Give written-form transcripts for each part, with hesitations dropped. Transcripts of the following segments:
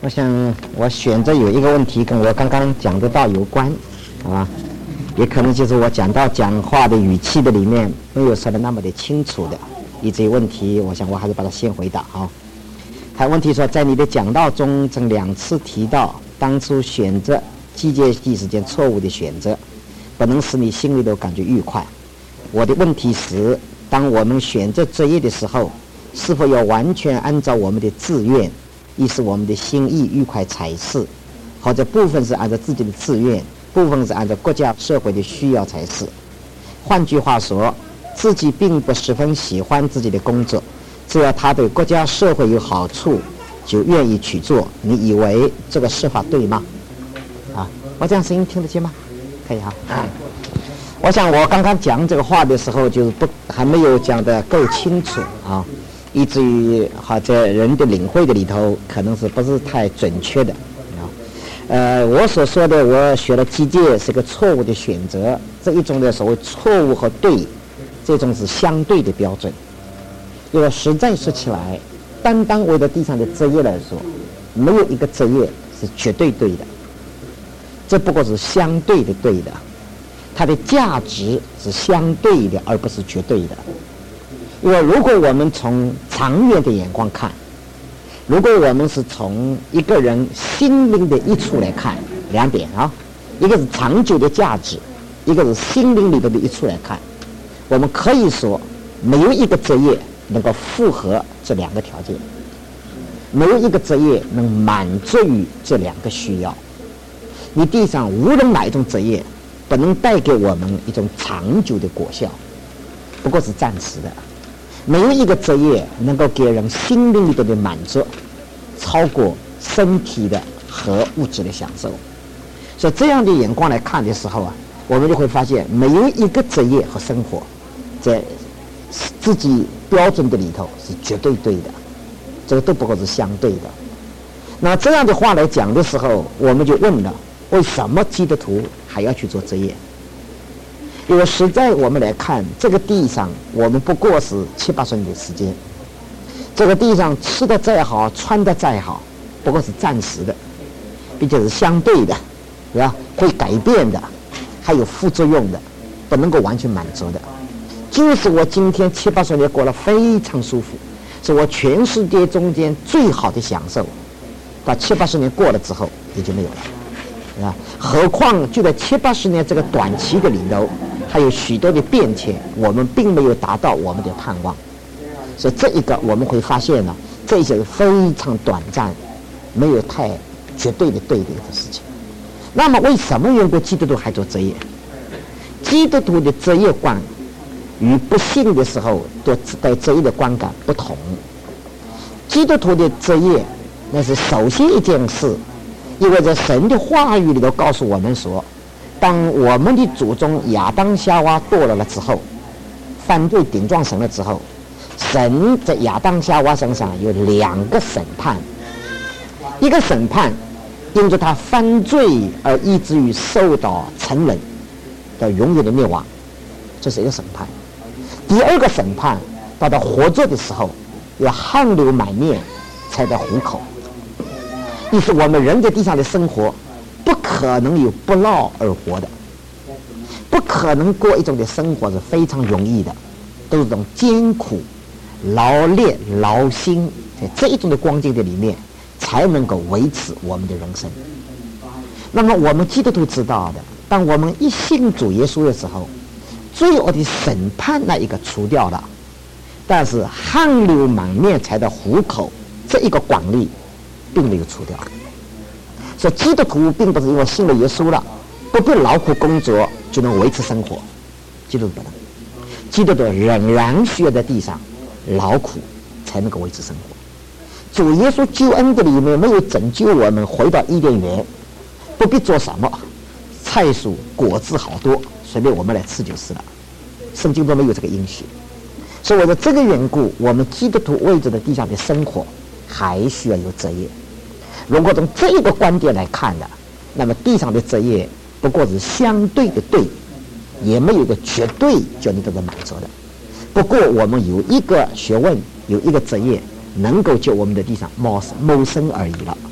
我想我选择有一个问题跟我刚刚讲的道有关，啊，也可能就是我讲话的语气的里面没有说的那么的清楚的，以至于问题，我想我还是把它先回答啊。还有问题说，在你的讲道中曾2次提到，当初选择机械系是件错误的选择，不能使你心里头感觉愉快。我的问题是，当我们选择职业的时候，是否要完全按照我们的自愿，亦是我们的心意愉快才是，或者部分是按照自己的自愿，部分是按照国家社会的需要才是。换句话说，自己并不十分喜欢自己的工作，只要他对国家社会有好处，就愿意去做。你以为这个说法对吗？啊，我这样声音听得见吗？可以哈。我想我刚刚讲这个话的时候，就是还没有讲得够清楚啊，以至于在人的领会的里头，可能是不是太准确的啊。我所说的，我学了机械是个错误的选择，这一种的所谓错误和对，这种是相对的标准。因为实在说起来，单单为了地上的职业来说，没有一个职业是绝对对的，这不过是相对的对的，它的价值是相对的，而不是绝对的。因为如果我们从长远的眼光看，如果我们是从一个人心灵的益处来看，2点啊，一个是长久的价值，一个是心灵里头的益处来看，我们可以说没有一个职业能够符合这2个条件，没有一个职业能满足于这2个需要。你地上无论哪一种职业不能带给我们一种长久的果效，不过是暂时的。没有一个职业能够给人心灵里头的满足超过身体的和物质的享受。所以这样的眼光来看的时候啊，我们就会发现没有一个职业和生活在自己标准的里头是绝对对的，这个都不过是相对的。那这样的话来讲的时候，我们就问了，为什么基督徒还要去做职业？因为实在我们来看，这个地上我们不过是7、80年的时间，这个地上吃的再好，穿的再好，不过是暂时的，并且是相对的，是吧？会改变的，还有副作用的，不能够完全满足的。就是我今天7、80年过得非常舒服，是我全世界中间最好的享受，到7、80年过了之后也就没有了，啊，何况就在7、80年这个短期的里头，还有许多的变迁，我们并没有达到我们的盼望。所以这一个我们会发现呢，这些是非常短暂，没有太绝对的对的一个事情。那么为什么原国基督徒还做职业？基督徒的职业观与不信的时候对职业的观感不同。基督徒的职业，那是首先一件事，因为在神的话语里头告诉我们说，当我们的祖宗亚当夏娃堕落了之后，犯罪顶撞神了之后，神在亚当夏娃身上有2个审判。一个审判因着他犯罪而以至于受到沉沦的永远的灭亡，这是一个审判。第2个审判，到他活着的时候要汗流满面才得糊口。意思我们人在地上的生活不可能有不劳而获的，不可能过一种的生活是非常容易的，都是这种艰苦劳力劳心，在这一种的光景的里面才能够维持我们的人生。那么我们基督徒知道的，当我们一信主耶稣的时候，罪恶的审判那一个除掉了，但是汗流满面才得糊口这一个广利并没有除掉。所以基督徒并不是因为信了耶稣了，不必劳苦工作就能维持生活，基督徒不能。基督徒仍然需要在地上劳苦才能够维持生活。主耶稣救恩的里面没有拯救我们回到伊甸园，不必做什么，菜蔬果子好多，随便我们来吃就是了。圣经中没有这个应许。所以为了这个缘故，我们基督徒为着的地上的生活还需要有职业。如果从这个观点来看的，那么地上的职业不过是相对的对，也没有一个绝对叫你得到满足的。不过我们有一个学问，有一个职业能够就我们的地上谋生而已了。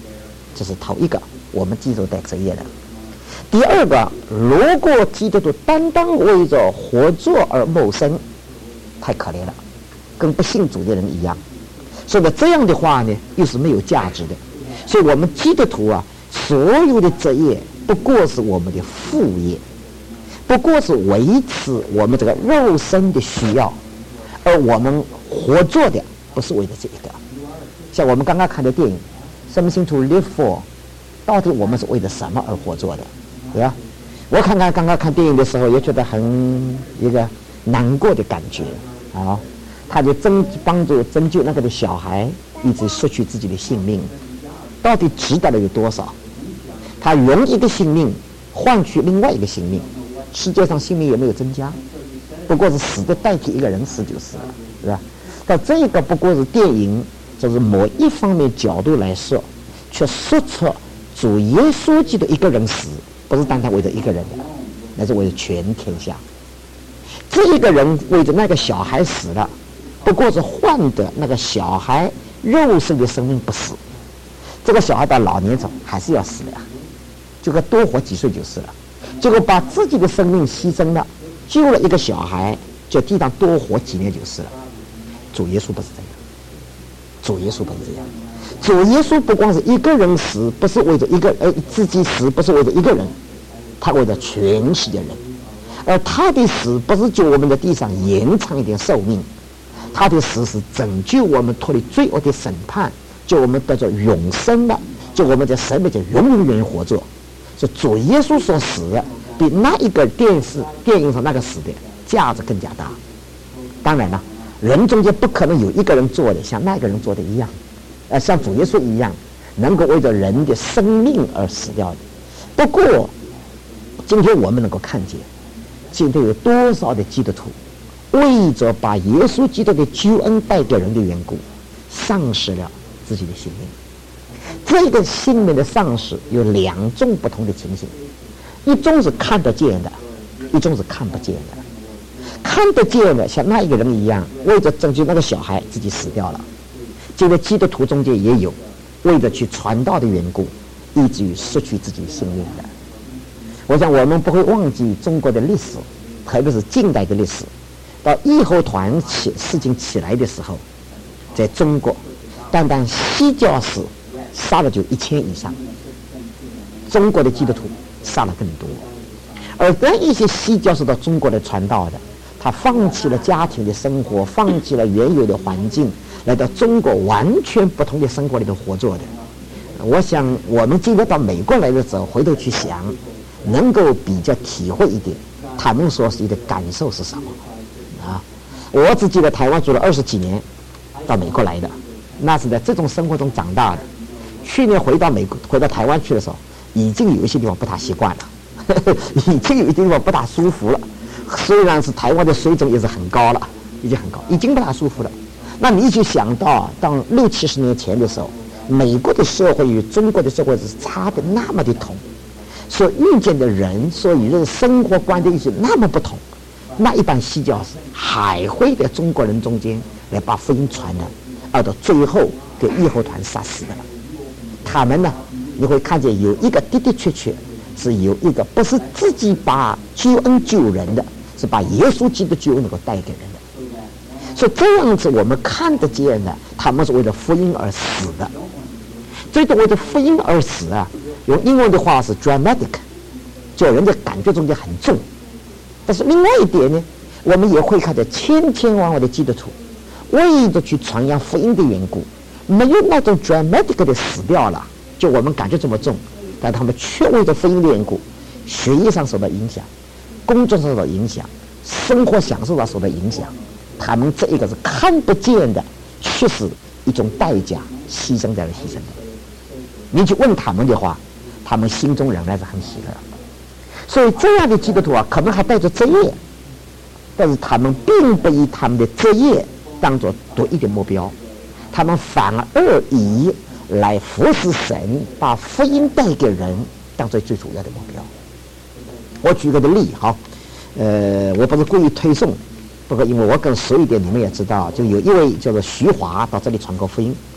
这是头一个我们基督带职业的。第二个，如果基督徒单单为着活着而谋生，太可怜了，跟不信主的人一样。所以这样的话呢，又是没有价值的。所以我们基督徒啊，所有的职业不过是我们的副业，不过是维持我们这个肉身的需要，而我们活着的不是为了这一个。像我们刚刚看的电影 Something to Live For， 到底我们是为了什么而活着的，对吧？我刚刚看电影的时候也觉得很一个难过的感觉啊，他就帮助拯救那个的小孩一直失去自己的性命，到底值得了有多少？他用一个性命换取另外一个性命，世界上性命有没有增加？不过是死的代替一个人死就是了，是吧？但这个不过是电影，就是某一方面角度来说，却说出主耶稣基督一个人死，不是单单为着一个人的，那是为了全天下。这一个人为着那个小孩死了，不过是换得那个小孩肉身的生命不死。这个小孩到老年中还是要死的，就该多活几岁就是了。结果把自己的生命牺牲了，救了一个小孩，就地上多活几年就是了。主耶稣不是这样，主耶稣不是这样。主耶稣不光是一个人死，不是为着一个自己死，不是为着一个人，他为着全世界人。而他的死不是就我们在地上延长一点寿命，他的死是拯救我们脱离罪恶的审判，就我们得着永生了，就我们在神面前永远活着。所以主耶稣所死的，比那一个电影上那个死的价值更加大。当然了，人中间不可能有一个人做的像那个人做的一样，像主耶稣一样，能够为着人的生命而死掉的。不过，今天我们能够看见，今天有多少的基督徒，为着把耶稣基督的救恩带给人的缘故，丧失了自己的性命。这个性命的丧失有两种不同的情形，一种是看得见的，一种是看不见的。看得见的像那一个人一样，为着拯救那个小孩自己死掉了。这个基督徒中间也有为着去传道的缘故，以至于失去自己性命的。我想我们不会忘记中国的历史，特别是近代的历史。到义和团事情起来的时候，在中国单单西教士杀了就1000以上，中国的基督徒杀了更多。而那一些西教士到中国来传道的，他放弃了家庭的生活，放弃了原有的环境，来到中国完全不同的生活里头活着的。我想我们今天到美国来的时候，回头去想，能够比较体会一点他们所的感受是什么啊？我只记得台湾住了20几年，到美国来的，那是在这种生活中长大的。去年回到台湾去的时候，已经有一些地方不大习惯了，已经有一些地方不大舒服了。虽然是台湾的水准也是很高了，已经很高，已经不大舒服了。那你就想到60、70年前的时候，美国的社会与中国的社会是差的那么的同，所遇见的人，所与人生活观的意思那么不同，那一般西教士还会在中国人中间来把福音传的，而到最后给义和团杀死的了。他们呢，你会看见有一个的确是有一个不是自己把救恩救人的，是把耶稣基督救恩能够带给人的。所以这样子我们看得见的，他们是为了福音而死的。最多为了福音而死啊，用英文的话是 dramatic， 就人的感觉中间很重。但是另外一点呢，我们也会看见千千万万的基督徒为着去传扬福音的缘故，没有那种 dramatic 的死掉了，就我们感觉这么重，但他们却为着福音的缘故，学业上受到影响，工作上受到影响，生活享受上受到影响。他们这一个是看不见的，却是一种代价，牺牲在了牺牲的。你去问他们的话，他们心中仍然是很喜乐。所以这样的基督徒啊，可能还带着职业，但是他们并不以他们的职业当作独一的目标，他们反而以来服侍神，把福音带给人当作最主要的目标。我举个例哈，我不是故意推送，不过因为我更熟一点，你们也知道，就有一位叫做徐华到这里传过福音，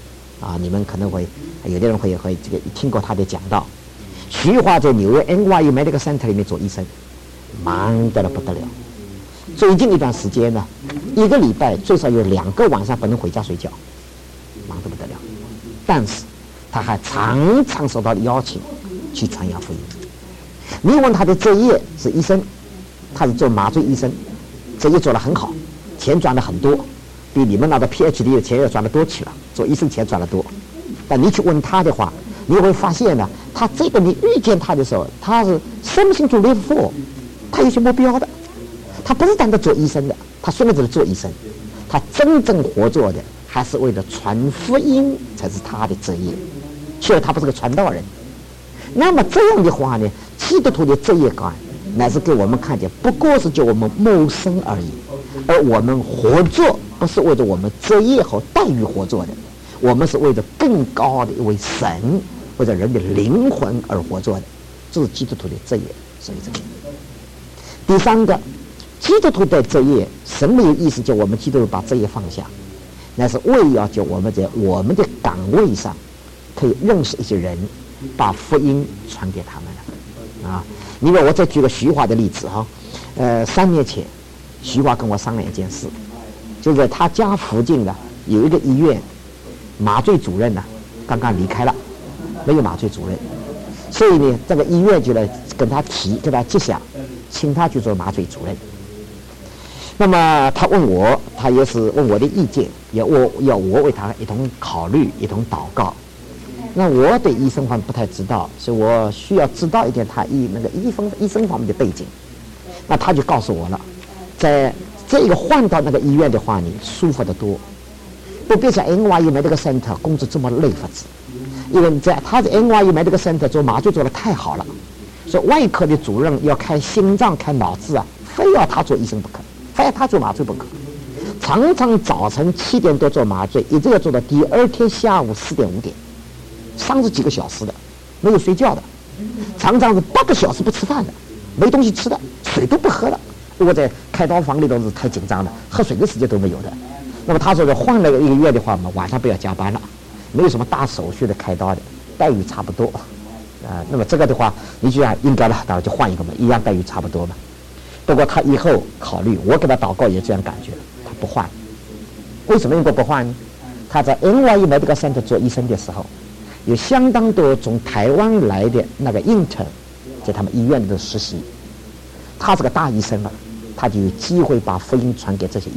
你们可能会有的人会这个听过他的讲道。徐华在纽约 NYU Medical Center 里面做医生，忙得了不得了。最近一段时间呢，一个礼拜最少有2个晚上不能回家睡觉，忙得不得了。但是他还常常受到邀请去传扬福音。你问他的职业是医生，他是做麻醉医生，职业做得很好，钱赚得很多，比你们拿到 PhD 的钱要赚得多去了，做医生钱赚得多。但你去问他的话，你会发现呢，他这个你遇见他的时候，他是something to live for， 他有些目标的，他不是单单做医生的，他虽然只是做医生，他真正活做的还是为了传福音才是他的职业，所以他不是个传道人。那么这样的话呢，基督徒的职业观乃是给我们看见，不过是叫我们谋生而已，而我们活着不是为了我们职业和待遇活着的，我们是为了更高的一位神，为了人的灵魂而活着的，这是基督徒的职业。所以这个第3个，基督徒的职业，神没有意思叫我们基督徒把职业放下，那是为要叫我们在我们的岗位上可以认识一些人，把福音传给他们了。因为我再举个徐华的例子哈，3年前，徐华跟我商量一件事，就在他家附近的有一个医院，麻醉主任呢刚刚离开了，没有麻醉主任，所以呢，这个医院就来跟他接洽，请他去做麻醉主任。那么他问我，他也是问我的意见，要我为他一同考虑，一同祷告。那我对医生方面不太知道，所以我需要知道一点他医生方面的背景。那他就告诉我了，在这个换到那个医院的话，你舒服得多，不必在 NYU Medical Center 工作这么累法子。因为他在 NYU Medical Center 做麻醉做得太好了，所以外科的主任要开心脏、开脑子非要他做医生不可，非要他做麻醉不可。常常早晨7点多做麻醉，一直要做到第2天下午4点5点。30几个小时的，没有睡觉的，常常是8个小时不吃饭的，没东西吃的，水都不喝了。我在开刀房里头是太紧张了，喝水的时间都没有的。那么他说换了一个月的话嘛，晚上不要加班了，没有什么大手续的开刀的，待遇差不多。那么这个的话，你就应该了，当然就换一个嘛，一样待遇差不多嘛。不过他以后考虑，我给他祷告也这样感觉，他不换。为什么英国不换呢？他在 NYU Medical Center 做医生的时候，有相当多从台湾来的那个 intern 在他们医院的实习，他是个大医生了，他就有机会把福音传给这些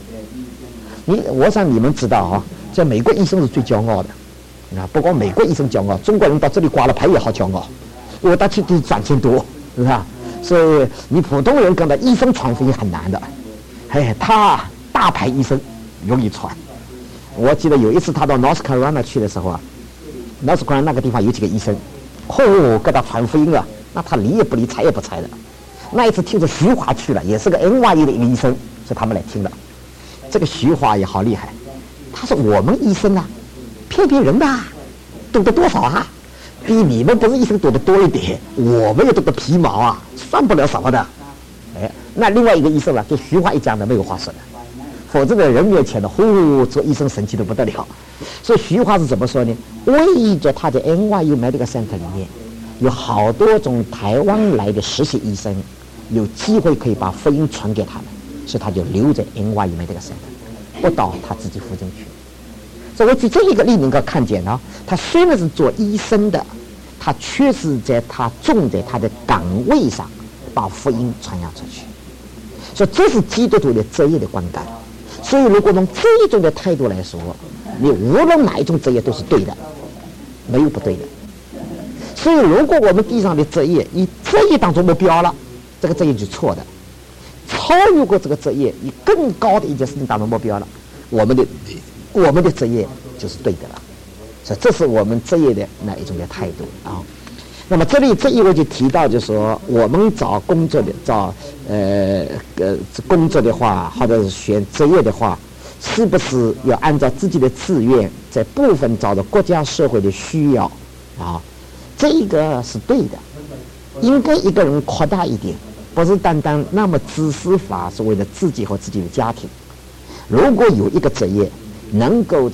intern。我想你们知道在美国医生是最骄傲的，不光美国医生骄傲，中国人到这里挂了牌也好骄傲，因为他去赚钱多，是吧？所以你普通人跟他医生传福音很难的，他大牌医生容易传。我记得有一次他到 North Carolina 去的时候North Carolina 那个地方有几个医生，跟他传福音那他理也不理，睬也不睬的。那一次听说徐华去了，也是个 NYU 的一个医生，所以他们来听了。这个徐华也好厉害，他说我们医生骗人的，懂得多少比你们不是医生懂得多一点，我们也懂得皮毛算不了什么的。那另外一个医生就徐华一讲的没有话说的，否则在人面前做医生神奇的不得了。所以徐华是怎么说呢？为着他在 NYU Medical Center 里面有好多种台湾来的实习医生，有机会可以把福音传给他们，所以他就留在 NYU Medical Center， 不到他自己附近去。所以我举这一个例能够看见他虽然是做医生的，他确实他种在他的岗位上把福音传扬出去。所以这是基督徒的职业的观感。所以如果从这一种的态度来说，你无论哪一种职业都是对的，没有不对的。所以如果我们地上的职业以职业当作目标了，这个职业就错的。超越过这个职业以更高的一件事情当作目标了，我们的职业就是对的了。所以这是我们职业的那一种的态度那么这一位就提到，就是说我们找工作的话，或者是选职业的话，是不是要按照自己的自愿，在部分找到国家社会的需要这个是对的。应该一个人扩大一点，不是单单那么自私法是为了自己和自己的家庭。如果有一个职业能够在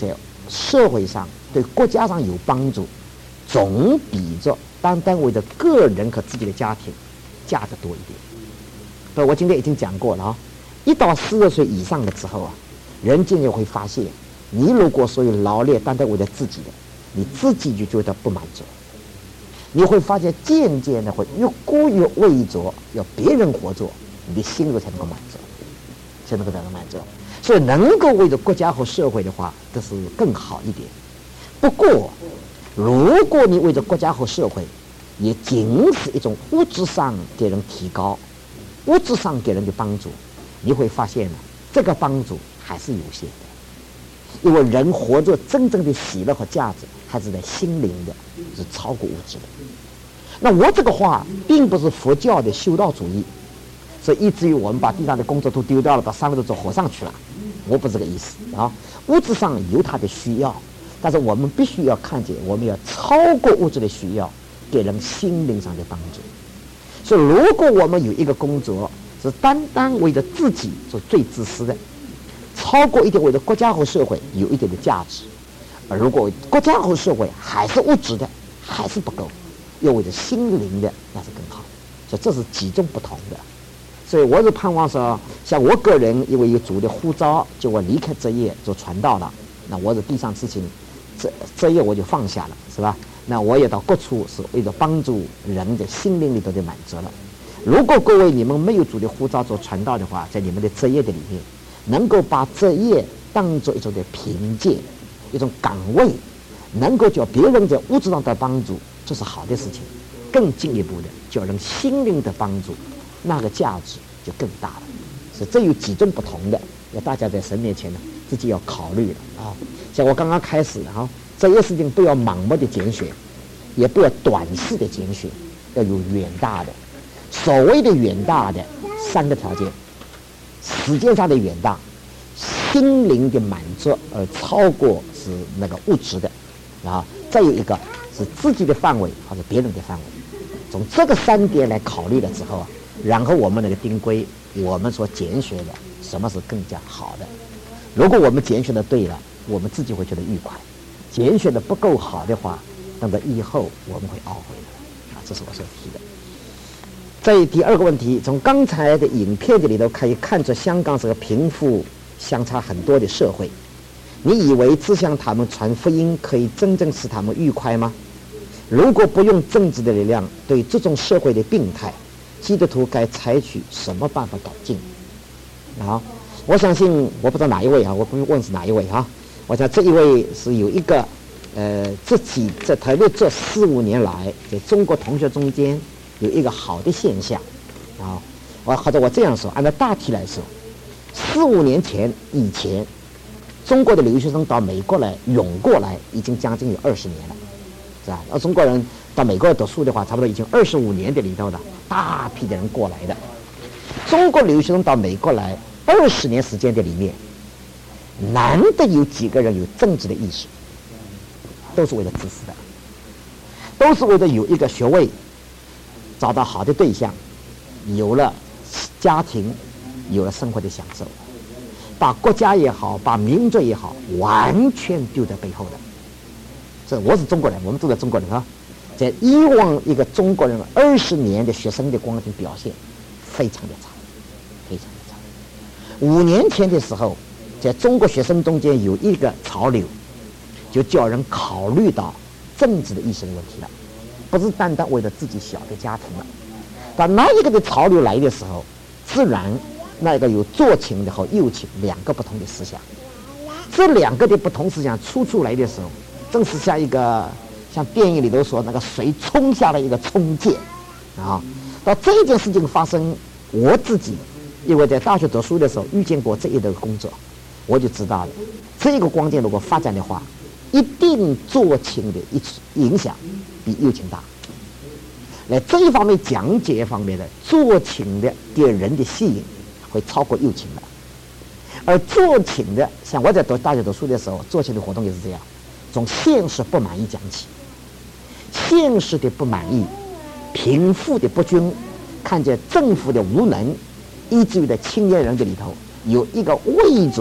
社会上、对国家上有帮助，总比着单单为了个人和自己的家庭价值多一点。所以我今天已经讲过了啊，1到40岁以上的时候啊，人渐渐会发现，你如果所有劳力单单为了自己的，你自己就觉得不满足，你会发现渐渐的会越过越为着要别人活着，你的心里才能够满足，才能够得到满足。所以能够为着国家和社会的话，这是更好一点。不过如果你为着国家和社会也仅是一种物质上给人提高，物质上给人的帮助，你会发现呢，这个帮助还是有限的。因为人活着真正的喜乐和价值还是在心灵的，是超过物质的。那我这个话并不是佛教的修道主义，所以以至于我们把地上的工作都丢掉了，到山里头做和尚去了，我不是这个意思啊。物质上有它的需要，但是我们必须要看见，我们要超过物质的需要，给人心灵上的帮助。所以如果我们有一个工作是单单为了自己是最自私的，超过一点为了国家和社会有一点的价值，而如果国家和社会还是物质的，还是不够，又为了心灵的，那是更好。所以这是几种不同的。所以我是盼望说，像我个人因为有主的呼召，就我离开这业做传道了，那我是地上事情这业我就放下了，是吧？那我也到各处是为了帮助人的心灵里头的满足了。如果各位你们没有主的呼召做传道的话，在你们的职业的里面，能够把职业当作一种的凭借，一种岗位，能够叫别人在物质上的帮助，这是好的事情。更进一步的，叫人心灵的帮助，那个价值就更大了。所以这有几种不同的，要大家在神面前呢，自己要考虑了啊。像我刚刚开始啊，这些事情不要盲目的拣选，也不要短视的拣选，要有远大的。所谓的远大的3个条件：时间上的远大，心灵的满足而超过是那个物质的啊，再有一个是自己的范围或者别人的范围。从这个3点来考虑了之后啊，然后我们那个定规，我们所拣选的什么是更加好的。如果我们拣选的对了，我们自己会觉得愉快；拣选的不够好的话，那么以后我们会懊悔的啊，这是我所提的。在第2个问题，从刚才的影片这里头可以看出，香港是个贫富相差很多的社会。你以为只向他们传福音可以真正使他们愉快吗？如果不用政治的力量对这种社会的病态，基督徒该采取什么办法改进？好，我相信我不知道哪一位啊，我不用问是哪一位啊。我想这一位是有一个自己在特别这4-5年来，在中国同学中间有一个好的现象啊。或者我这样说，按照大体来说，4-5年前以前，中国的留学生到美国来涌过来，已经将近有20年了，是吧？而中国人到美国读书的话，差不多已经25年的里头的大批的人过来的。中国留学生到美国来20年时间的里面，难得有几个人有政治的意识，都是为了自私的，都是为了有一个学位，找到好的对象，有了家庭，有了生活的享受，把国家也好，把民族也好，完全丢在背后的。这我是中国人，我们都是中国人啊。在以往一个中国人20年的学生的光景表现非常的差，非常的差。5年前的时候，在中国学生中间有一个潮流，就叫人考虑到政治的意识的问题了，不是单单为了自己小的家庭了。但那一个的潮流来的时候，自然那个有左倾的和右倾2个不同的思想，这2个的不同思想出来的时候，正是像一个像电影里头说那个水冲下了一个冲剑啊。到这件事情发生，我自己因为在大学读书的时候遇见过这一类工作，我就知道了，这个光景如果发展的话，一定左倾的影响比右倾大。来这一方面讲解方面的左倾的给人的吸引会超过右倾的，而左倾的，像我在大学读书的时候，左倾的活动也是这样，从现实不满意讲起，现实的不满意，贫富的不均，看见政府的无能，以至于在青年人这里头有一个为着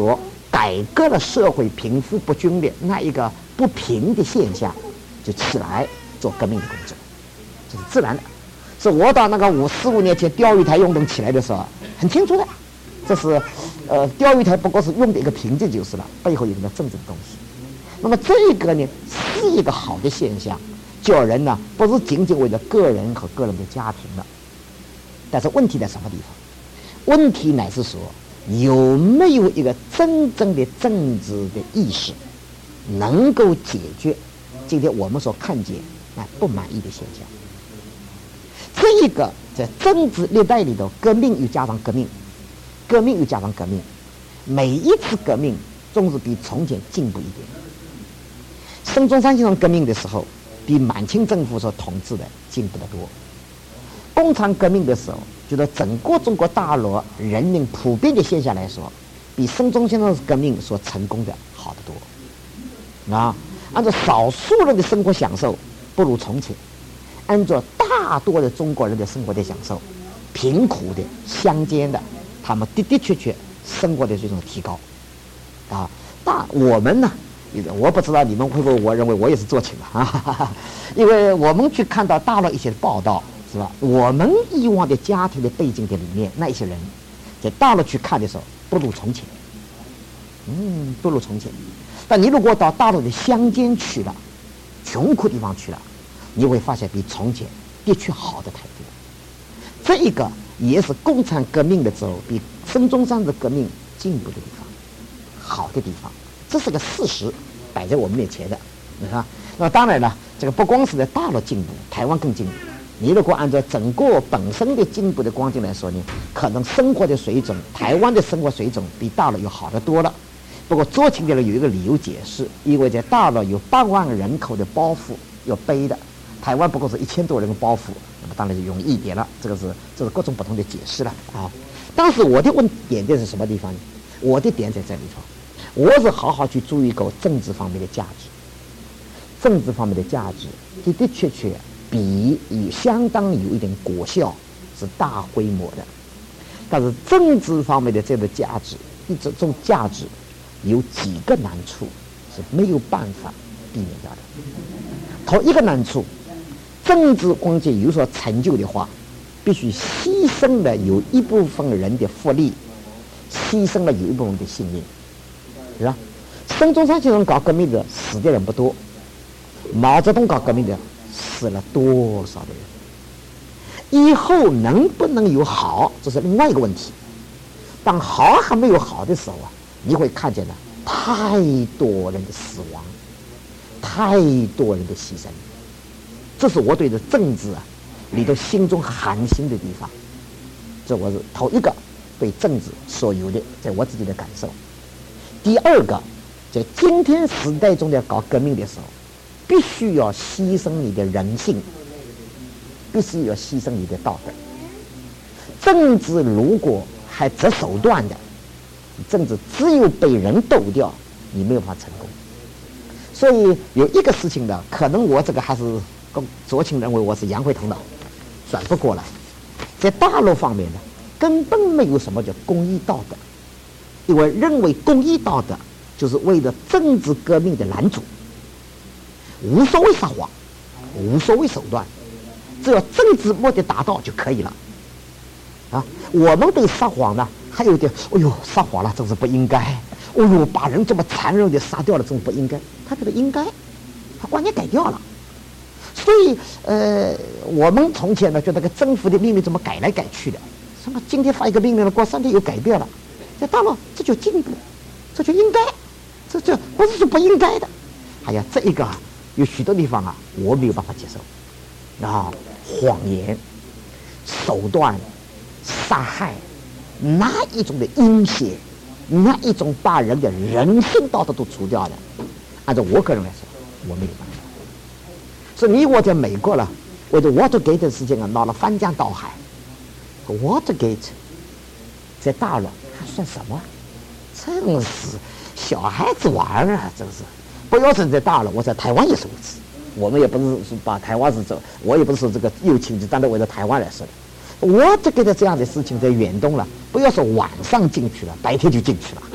改革了社会贫富不均的那一个不平的现象，就起来做革命的工作，这是自然的。是我到那个45年前钓鱼台运动起来的时候，很清楚的，这是钓鱼台不过是用的一个凭借就是了，背后有一个政治的东西。那么这个呢是一个好的现象，叫人呢不是仅仅为了个人和个人的家庭了。但是问题在什么地方？问题乃是说有没有一个真正的政治的意识，能够解决今天我们所看见不满意的现象。这一个在政治历代里头，革命又加上革命，革命又加上革命，每一次革命总是比从前进步一点。孙中山先生革命的时候，比满清政府所统治的进步得多。共产革命的时候，就在整个中国大陆人民普遍的现象来说，比孙中山先生革命所成功的好得多。按照少数人的生活享受不如从前，按照大多的中国人的生活的享受，贫苦的乡间的，他们的的确确生活的这种提高。我们呢，我不知道你们会不会，我认为我也是做情了因为我们去看到大陆一些报道，是吧？我们以往的家庭的背景的里面，那一些人在大陆去看的时候，不如从前，不如从前。但你如果到大陆的乡间去了，穷苦地方去了，你会发现比从前的确好的太多。这一个也是共产革命的时候比孙中山的革命进步的地方，好的地方，这是个事实摆在我们面前的，你看。那当然了，这个不光是在大陆进步，台湾更进步。你如果按照整个本身的进步的光景来说呢，可能生活的水准，台湾的生活水准比大陆要好得多了。不过做清的人有一个理由解释，因为在大陆有8万人口的包袱要背的，台湾不过是1000多人的包袱，那么当然就容易一点了。这是各种不同的解释了啊。当时我的点在是什么地方呢？我的点在这里头，我是好好去注意过政治方面的价值，政治方面的价值的的确确比相当有一点果效，是大规模的。但是政治方面的这个价值，这种价值有几个难处是没有办法避免掉的。头一个难处，政治光景有所成就的话，必须牺牲了有一部分人的福利，牺牲了有一部分的性命，是吧？孙中山先生搞革命的死的人不多，毛泽东搞革命的死了多少的人？以后能不能有好，这是另外一个问题。当好还没有好的时候你会看见了太多人的死亡，太多人的牺牲。这是我对这政治里头心中寒心的地方。这我是头一个对政治所有的在我自己的感受。第二个，在今天时代中的搞革命的时候，必须要牺牲你的人性，必须要牺牲你的道德。政治如果还择手段的，政治只有被人斗掉，你没有办法成功。所以有一个事情呢，可能我这个还是酌情认为我是洋会头脑，转不过来。在大陆方面呢，根本没有什么叫公益道德，因为认为公益道德就是为了政治革命的拦阻，无所谓撒谎，无所谓手段，只要政治目的达到就可以了。我们对撒谎呢还有点撒谎了真是不应该，把人这么残忍的杀掉了真是不应该，他觉得应该，他观念改掉了。所以我们从前呢觉得个政府的命令怎么改来改去的，什么今天发一个命令了，过3天又改掉了，在大陆这就进步，这就应该，这不是说不应该的。这一个有许多地方我没有办法接受谎言、手段、杀害，哪一种的阴险，哪一种把人的人性道德都除掉的，按照我个人来说，我没有办法。所以你我在美国了，为了 Watergate 的事情闹了翻江倒海。Watergate 在大陆还算什么？真是小孩子玩真是。不要说在大陆，我在台湾也是如此。我们也不是说把台湾是走，我也不是说这个右倾就站在为了台湾来说的。Watergate这样的事情在远东了，不要说晚上进去了，白天就进去了。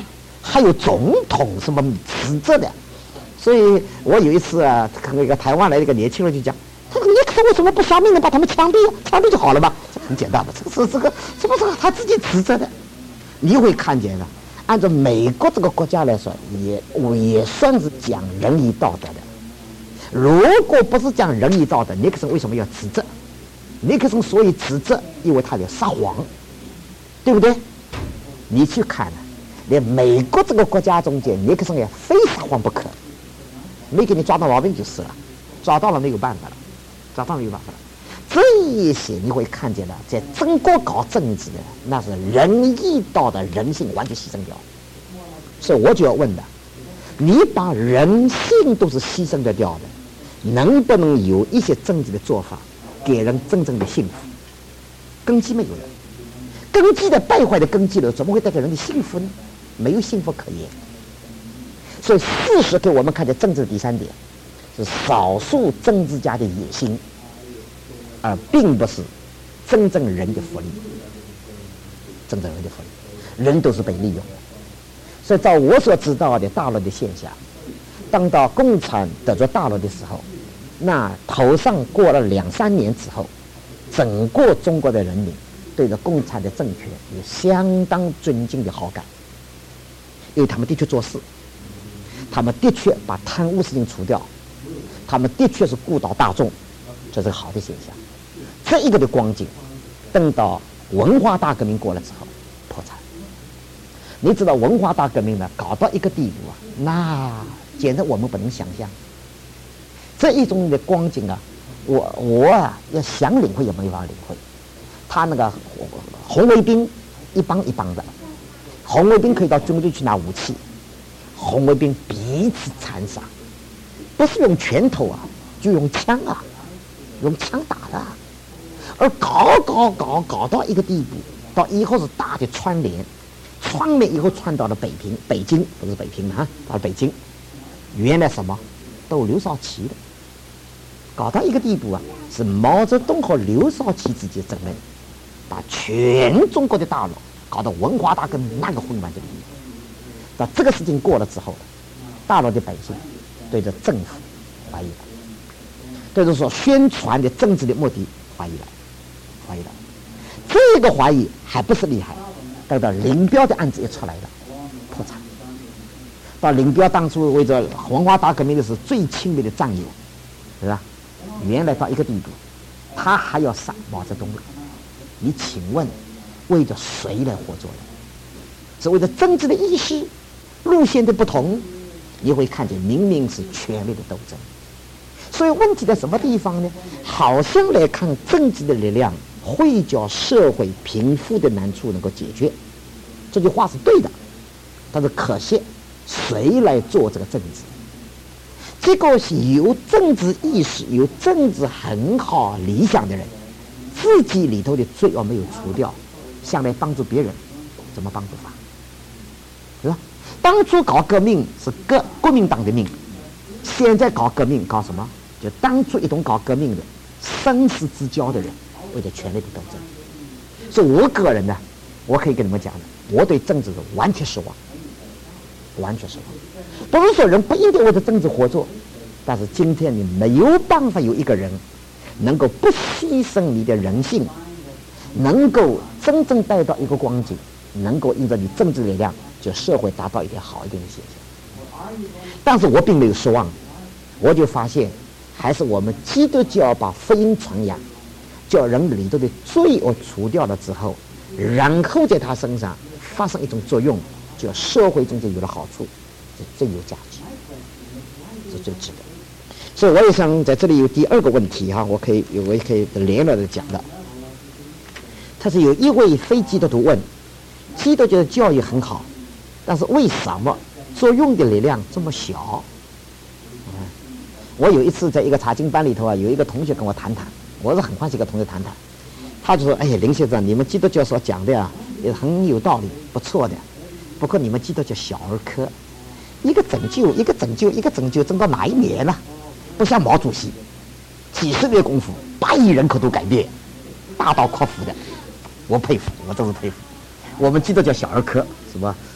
还有总统什么辞职的。所以我有一次啊，那个台湾来的一个年轻人就讲，他说尼克松为什么不下命令把他们枪毙？枪毙就好了嘛，很简单嘛，这个他自己辞职的。你会看见的，按照美国这个国家来说，也算是讲仁义道德的。如果不是讲仁义道德，尼克松为什么要辞职？尼克松所以辞职，因为他在撒谎，对不对？你去看呢，连美国这个国家中间，尼克松也非撒谎不可，没给你抓到毛病就是了，抓到了没有办法了，抓到没有办法了。这一些你会看见的，在中国搞政治的，那是仁义道德人性完全牺牲掉。所以我就要问的，你把人性都是牺牲得掉的，能不能有一些政治的做法给人真正的幸福？根基没有了，根基的败坏的根基了，怎么会带给人的幸福呢？没有幸福可言。所以事实给我们看见政治的第三点是少数政治家的野心，而并不是真正人的福利。真正人的福利，人都是被利用的。所以照我所知道的大陆的现象，当到共产得着大陆的时候，那头上过了2-3年之后，整个中国的人民对着共产的政权有相当尊敬的好感，因为他们的确做事，他们的确把贪污事情除掉，他们的确是顾到大众，这是个好的现象。这一个的光景，等到文化大革命过了之后破产。你知道文化大革命呢，搞到一个地步啊，那简直我们不能想象。这一种的光景啊，我啊要想领会也没法领会。他那个红卫兵一帮一帮的，红卫兵可以到军队去拿武器，红卫兵彼此残杀，不是用拳头啊，就用枪啊，用枪打的。而搞到一个地步，到以后是大的串联以后传到了北京不是北平啊，到了北京，原来什么都刘少奇的，搞到一个地步啊，是毛泽东和刘少奇之间争论，把全中国的大陆搞到文化大革命那个混乱的里面。到这个事情过了之后，大陆的百姓对着政府怀疑了，对着所宣传的政治的目的怀疑了。这个怀疑还不是厉害，等到林彪的案子一出来了，破产。到林彪当初为着文化大革命的是最亲密的战友，是吧？原来到一个地步，他还要杀毛泽东了。你请问，为着谁来合作呢？是为了政治的意识、路线的不同，你会看见明明是权力的斗争。所以问题在什么地方呢？好像来看政治的力量会叫社会贫富的难处能够解决，这句话是对的，但是可惜谁来做这个政治？这个是有政治意识、有政治很好理想的人，自己里头的罪恶没有除掉，想来帮助别人，怎么帮助法？是吧？当初搞革命是国民党的命，现在搞革命搞什么？就当初一同搞革命的生死之交的人，为了权力的斗争。所以我个人呢，我可以跟你们讲的，我对政治是完全失望，完全失望。不是说人不应该为了政治合作，但是今天你没有办法有一个人能够不牺牲你的人性，能够真正带到一个光景，能够因着你政治力量，就社会达到一点好一点的现象。但是我并没有失望，我就发现还是我们基督教把福音传扬，叫人里头的罪恶除掉了之后，然后在他身上发生一种作用，就社会中间有了好处，是最有价值，是最值得。所以我也想在这里有第二个问题哈，我也可以连着的讲的。他是有一位非基督徒问，基督教的教育很好，但是为什么作用的力量这么小？我有一次在一个查经班里头啊，有一个同学跟我谈谈，我是很欢喜跟同学谈谈，他就说：“哎呀，林先生，你们基督教所讲的啊，也很有道理，不错的。不过你们基督教小儿科，一个拯救，整到哪一年呢？不像毛主席，几十年功夫，8亿人口都改变，大刀阔斧的。我佩服，我真是佩服。我们基督教小儿科，什么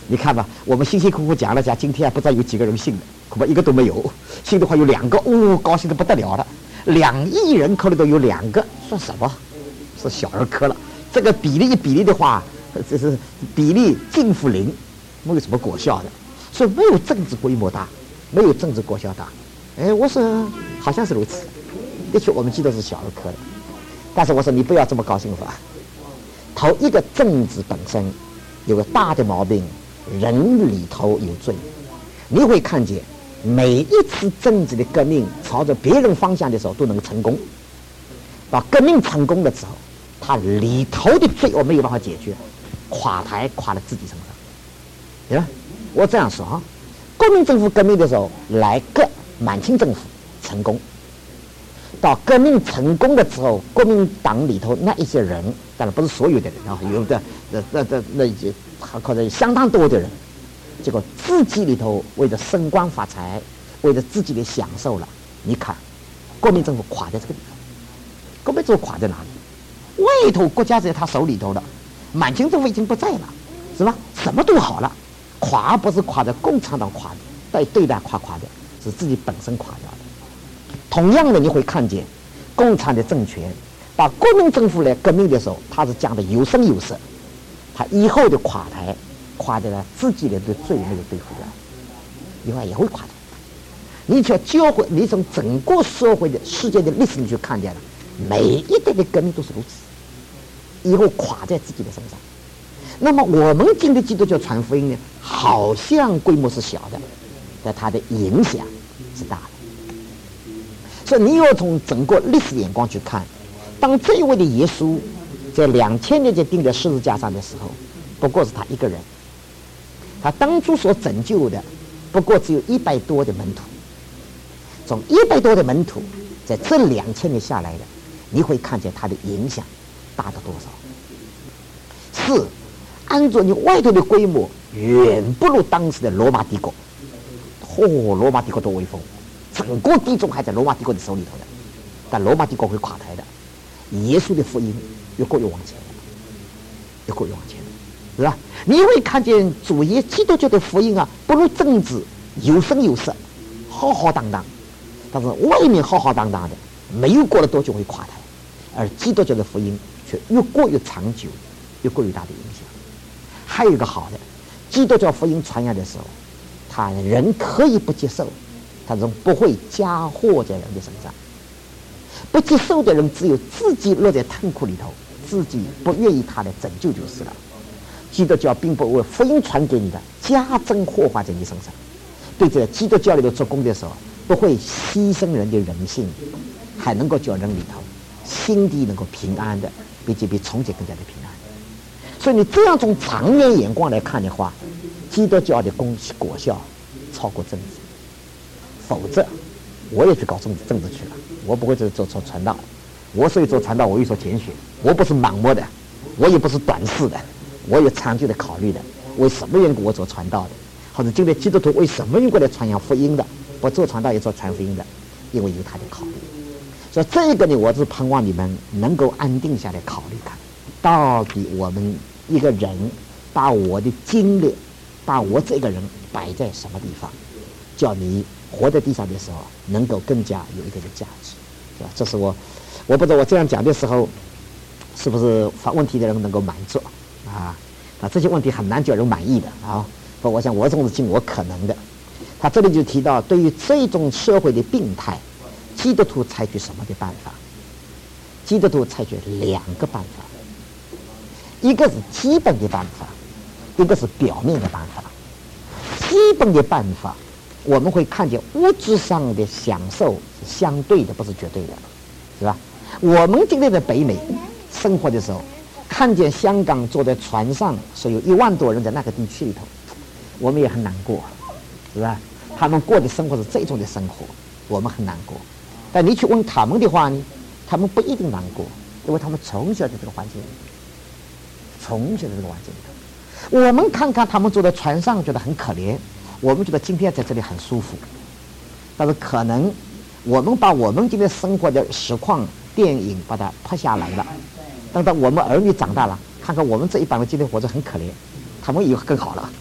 你看吧，我们辛辛苦苦讲了讲，今天不知道有几个人信的，恐怕一个都没有。信的话有2个，高兴的不得了了。2亿人口里头有2个，算什么？是小儿科了。这个比例的话，这是比例近乎0，没有什么果效的。所以没有政治规模大，没有政治果效大。我说好像是如此。的确，我们记得是小儿科的。但是我说你不要这么高兴法。头一个政治本身有个大的毛病，人里头有罪。你会看见每一次政治的革命朝着别人方向的时候都能成功，到革命成功了之后，他里头的罪我没有办法解决，垮台垮在自己身上，对吧？我这样说啊，国民政府革命的时候来个满清政府成功，到革命成功了之后，国民党里头那一些人，当然不是所有的人啊，有的那些可能相当多的人，结果自己里头为了升官发财，为了自己的享受了。你看，国民政府垮在这个地方，国民政府垮在哪里？外头国家在他手里头了，满清政府已经不在了，是吧？什么都好了，垮不是垮在共产党垮的，对待垮的，是自己本身垮掉的。同样的，你会看见共产的政权把国民政府来革命的时候，他是讲的有声有色，他以后的垮台垮在了自己的罪没有对付掉，以后也会垮台。你只要教会你从整个社会的世界的历史你去看见了，每一代的革命都是如此，以后垮在自己的身上。那么我们今天基督教传福音呢，好像规模是小的，但它的影响是大的。所以你要从整个历史眼光去看，当这一位的耶稣在2000年前钉在十字架上的时候，不过是他一个人，他当初所拯救的不过只有100多的门徒，从100多的门徒在这2000年下来的，你会看见他的影响大到多少。是按照你外头的规模远不如当时的罗马帝国。罗马帝国多威风，整个地中海在罗马帝国的手里头的，但罗马帝国会垮台的。耶稣的福音越过越往前，越过越往前，是吧？你会看见主耶基督教的福音啊，不如政治有声有色，浩浩荡荡，但是外面浩浩荡荡的，没有过了多久会垮台，而基督教的福音却越过越长久，越过越大的影响。还有一个好的，基督教福音传扬的时候，他人可以不接受，他仍不会加祸在人的身上。不接受的人只有自己落在痛苦里头，自己不愿意他的拯救就是了。基督教并不为福音传给你的加增祸患在你身上，对这个基督教里头做工的时候，不会牺牲人的人性，还能够叫人里头心地能够平安的，并且比从前更加的平安。所以你这样从长远眼光来看的话，基督教的果效超过政治，否则我也去搞政治去了，我不会做传道。我所以做传道，我有所拣选，我不是盲目的，我也不是短视的，我有长久的考虑的。为什么缘故我做传道的？或者今天基督徒为什么缘故来传扬福音的？不做传道也做传福音的，因为有他的考虑。所以这个呢，我是盼望你们能够安定下来考虑看，到底我们一个人把我的精力，把我这个人摆在什么地方，叫你活在地上的时候能够更加有一个的价值，是吧？这是我不知道我这样讲的时候，是不是发问题的人能够满足啊？这些问题很难叫人满意的啊。我想我总是尽我可能的。他这里就提到，对于这种社会的病态，基督徒采取什么的办法？基督徒采取2个办法，一个是基本的办法，一个是表面的办法。基本的办法，我们会看见物质上的享受是相对的，不是绝对的，是吧？我们今天在北美生活的时候，看见香港坐在船上说有1万多人在那个地区里头，我们也很难过，是吧？他们过的生活是这种的生活，我们很难过。但你去问他们的话呢，他们不一定难过，因为他们从小在这个环境里，从小在这个环境里头。我们看看他们坐在船上觉得很可怜，我们觉得今天在这里很舒服。但是可能我们把我们今天生活的实况电影把它拍下来了，等到我们儿女长大了，看看我们这一帮人今天活着很可怜，他们以后更好了，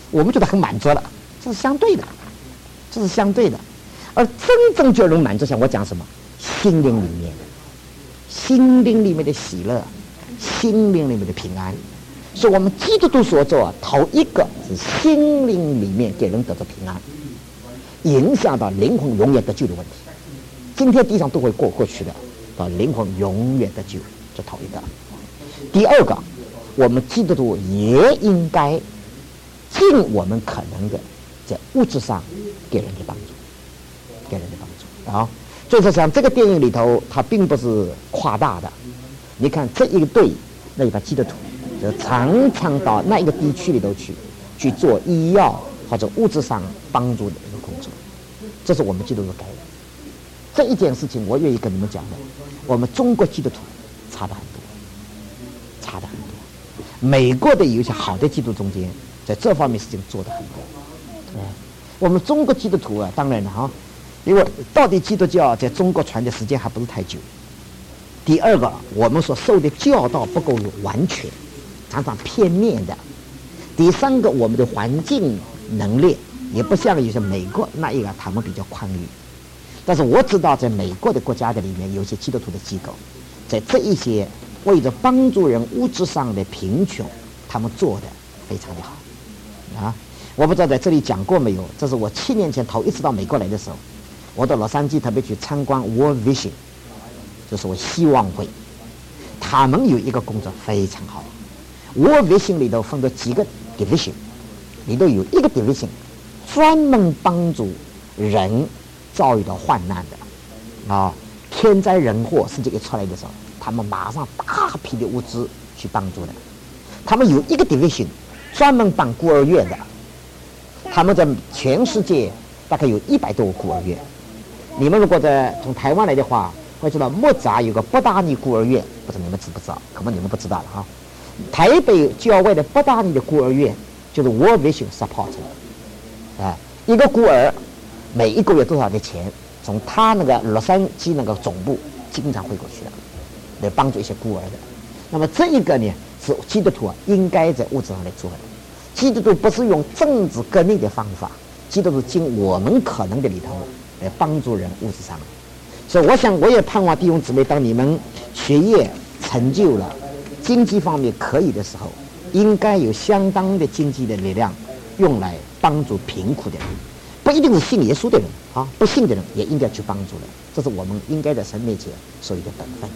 我们觉得很满足了，这是相对的，这是相对的。而真正叫人满足，像我讲什么，心灵里面的喜乐，心灵里面的平安，是我们基督徒所做头一个是心灵里面给人得到平安，影响到灵魂永远得救的问题。今天地上都会过去的，到灵魂永远得救，这头一个。第二个，我们基督徒也应该尽我们可能的在物质上给人的帮助啊。所以说像这个电影里头，它并不是夸大的。你看这一对那一帮基督徒就常常到那一个地区里头去做医药或者物质上帮助的一个工作，这是我们基督徒该的。这一件事情我愿意跟你们讲的，我们中国基督徒差得很多。美国的有一些好的基督徒中间，在这方面事情做得很多。我们中国基督徒啊，当然了哈，因为到底基督教在中国传的时间还不是太久。第二个，我们所受的教导不够完全，常常片面的。第三个，我们的环境能力也不像有些美国那一个他们比较宽裕。但是我知道在美国的国家的里面，有些基督徒的机构，在这一些为着帮助人物质上的贫穷，他们做的非常的好啊！我不知道在这里讲过没有，这是我7年前头一次到美国来的时候，我到洛杉矶特别去参观 World Vision， 就是我希望会，他们有一个工作非常好。World Vision 里头分了几个 division， 里头有一个 division 专门帮助人遭遇到患难的啊，天灾人祸事情一出来的时候，他们马上大批的物资去帮助的。他们有一个 division 专门帮孤儿院的，他们在全世界大概有100多个孤儿院。你们如果从台湾来的话，会知道木栅有个布达尼孤儿院，不知道你们知不知道？可能你们不知道了哈。台北郊外的布达尼的孤儿院就是 World Vision support 的，一个孤儿每一个月多少的钱，从他那个洛杉矶那个总部经常汇过去的，来帮助一些孤儿的。那么这一个呢，是基督徒啊应该在物质上来做的。基督徒不是用政治革命的方法，基督徒尽我们可能的里头来帮助人物质上。所以我想，我也盼望弟兄姊妹，当你们学业成就了，经济方面可以的时候，应该有相当的经济的力量用来帮助贫苦的人，不一定是信耶稣的人啊，不信的人也应该去帮助的，这是我们应该在神面前所有的本分。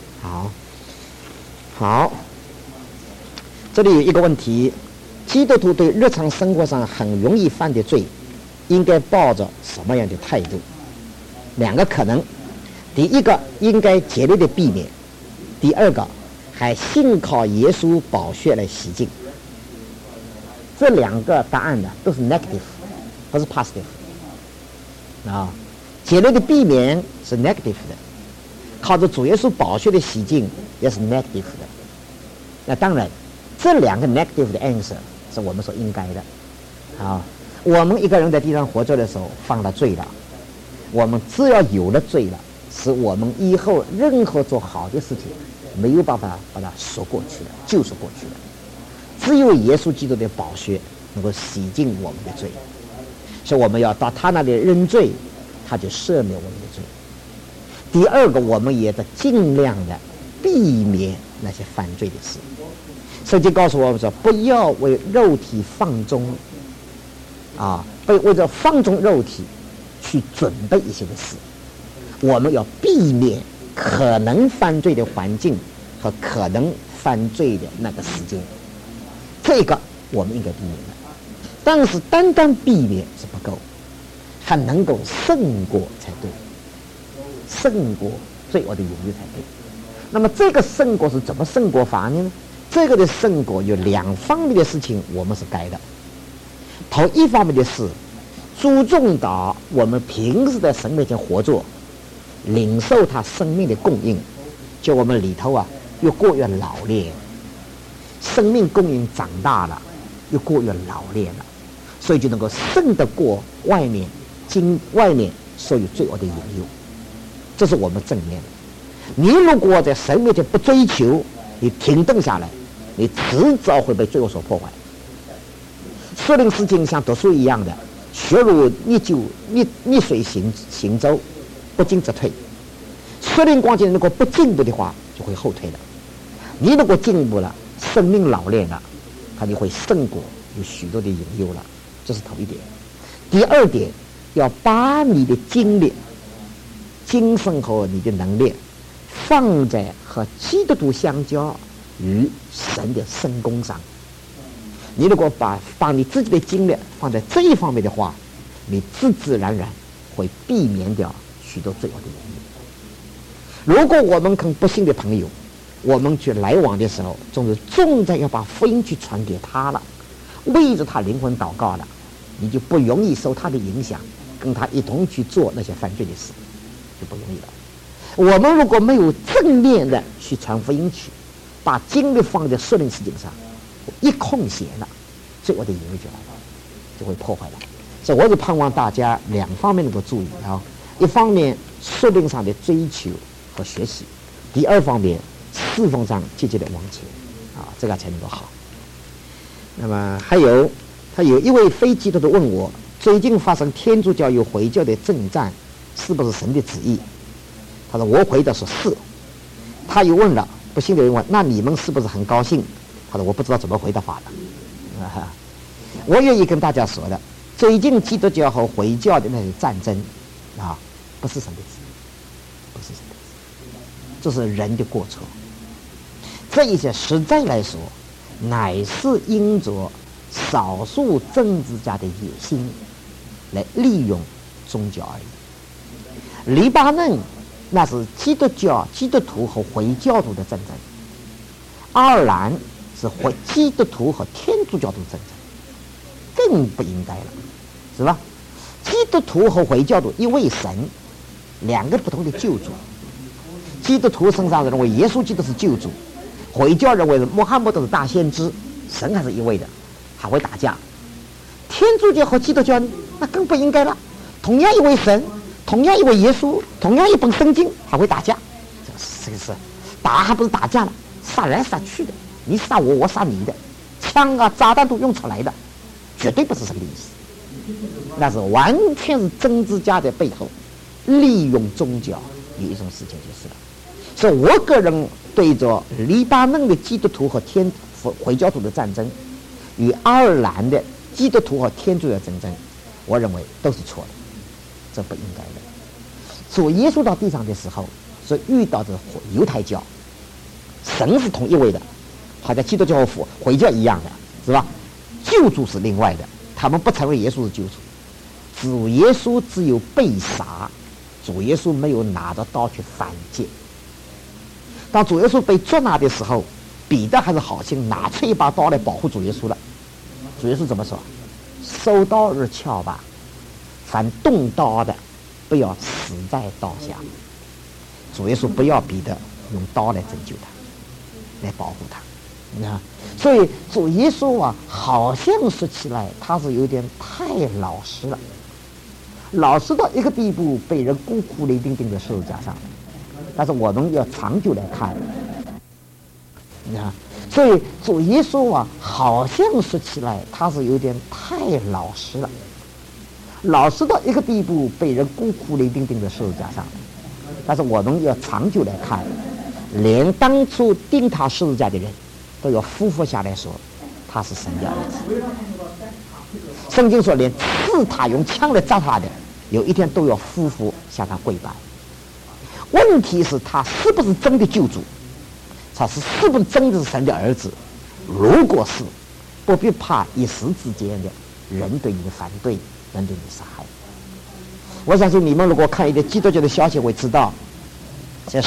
好，这里有一个问题，基督徒对日常生活上很容易犯的罪，应该抱着什么样的态度？2个可能，第一个应该竭力的避免，第二个还信靠耶稣宝血来洗净。这2个答案呢都是 negative， 不是 positive 啊。竭力的避免是 negative 的，靠着主耶稣宝血的洗净也是 negative 的。那当然，这2个 negative 的 answer 是我们所应该的啊。我们一个人在地上活着的时候犯了罪了，我们只要有了罪了，使我们以后任何做好的事情没有办法把它赎过去了，救赎过去了。只有耶稣基督的宝血能够洗净我们的罪，所以我们要到他那里认罪，他就赦免我们的罪。第二个，我们也得尽量的避免那些犯罪的事。圣经告诉我们说，不要为肉体放纵为着放纵肉体去准备一些的事。我们要避免可能犯罪的环境和可能犯罪的那个时间，这个我们应该避免的。但是单单避免是不够，还能够胜过才对，胜过罪恶的引诱才对。那么这个胜过是怎么胜过法呢？这个的胜过有2方面的事情我们是该的。头一方面的是注重到我们平时在神面前活着，领受他生命的供应，就我们里头越过越老练，生命供应长大了，越过越老练了，所以就能够胜得过外面所有罪恶的引诱。这是我们正面的。你如果在神面前不追求，你停顿下来，你迟早会被罪恶所破坏。 属灵事情像读书一样的，学如逆水行舟，不进则退。属灵光景如果不进步的话，就会后退了。你如果进步了，生命老练了，它就会胜过有许多的隐忧了。这是头一点。第二点，要把你的精力、精神和你的能力放在和基督徒相交与神的圣工上。你如果把你自己的精力放在这一方面的话，你自自然然会避免掉许多罪恶的原因。如果我们跟不幸的朋友，我们去来往的时候，总是重在要把福音去传给他了，为着他灵魂祷告了，你就不容易受他的影响，跟他一同去做那些犯罪的事，就不容易了。我们如果没有正面的去传福音去，把精力放在属灵事情上，一空闲了，罪恶的引诱就来了，就会破坏了。所以我是盼望大家两方面能够注意啊，一方面属灵上的追求和学习，第二方面侍奉上积极的往前啊，这个才能够好。那么还有一位非基督徒问我，最近发生天主教与回教的征战，是不是神的旨意？他说我回答说是。他又问了，不信的人问，那你们是不是很高兴？他说我不知道怎么回答法了。我愿意跟大家说的，最近基督教和回教的那些战争啊，不是神的旨意，不是神的旨意，这是人的过错。这一些实在来说，乃是因着少数政治家的野心来利用宗教而已。黎巴嫩那是基督徒和回教徒的战争，爱尔兰是基督徒和天主教徒的战争，更不应该了，是吧？基督徒和回教徒一位神，两个不同的救主。基督徒身上认为耶稣基督是救主，回教认为穆罕默德是大先知，神还是一位的，还会打架。天主教和基督教那更不应该了，同样一位神，同样一位耶稣，同样一本圣经，还会打架。这个是打还不是打架了，杀来杀去的，你杀我，我杀你的，枪啊炸弹都用出来的，绝对不是神的意思。那是完全是政治家在背后利用宗教有一种事情就是了。所以我个人对着黎巴嫩的基督徒和回教徒的战争，与爱尔兰的基督徒和天主教战争，我认为都是错的，这不应该的。主耶稣到地上的时候是遇到的犹太教，神是同一位的，好像基督教和回教一样的，是吧？救主是另外的，他们不承认耶稣是救主。主耶稣只有被杀，主耶稣没有拿着刀去反击。当主耶稣被捉拿的时候，彼得还是好心拿出一把刀来保护主耶稣了。主耶稣怎么说？收刀入鞘吧，凡动刀的不要死在刀下。主耶稣不要彼得用刀来拯救他，来保护他。你看，所以主耶稣啊，好像说起来他是有点太老实了，老实到一个地步，被人孤苦伶仃钉在十字架上。但是我们要长久来看，你看，所以主耶稣啊，好像说起来他是有点太老实了，老实到一个地步，被人孤苦伶仃钉在十字架上。但是我们要长久来看，连当初钉他十字架的人都要匍匐下来说他是神的儿子。圣经说连刺他用枪来扎他的，有一天都要匍匐向他跪拜。问题是他是不是真的救主，他是不是真的是神的儿子？如果是，不必怕一时之间的人对你的反对，人对你的杀害。我相信你们如果看一点基督教的消息会知道，在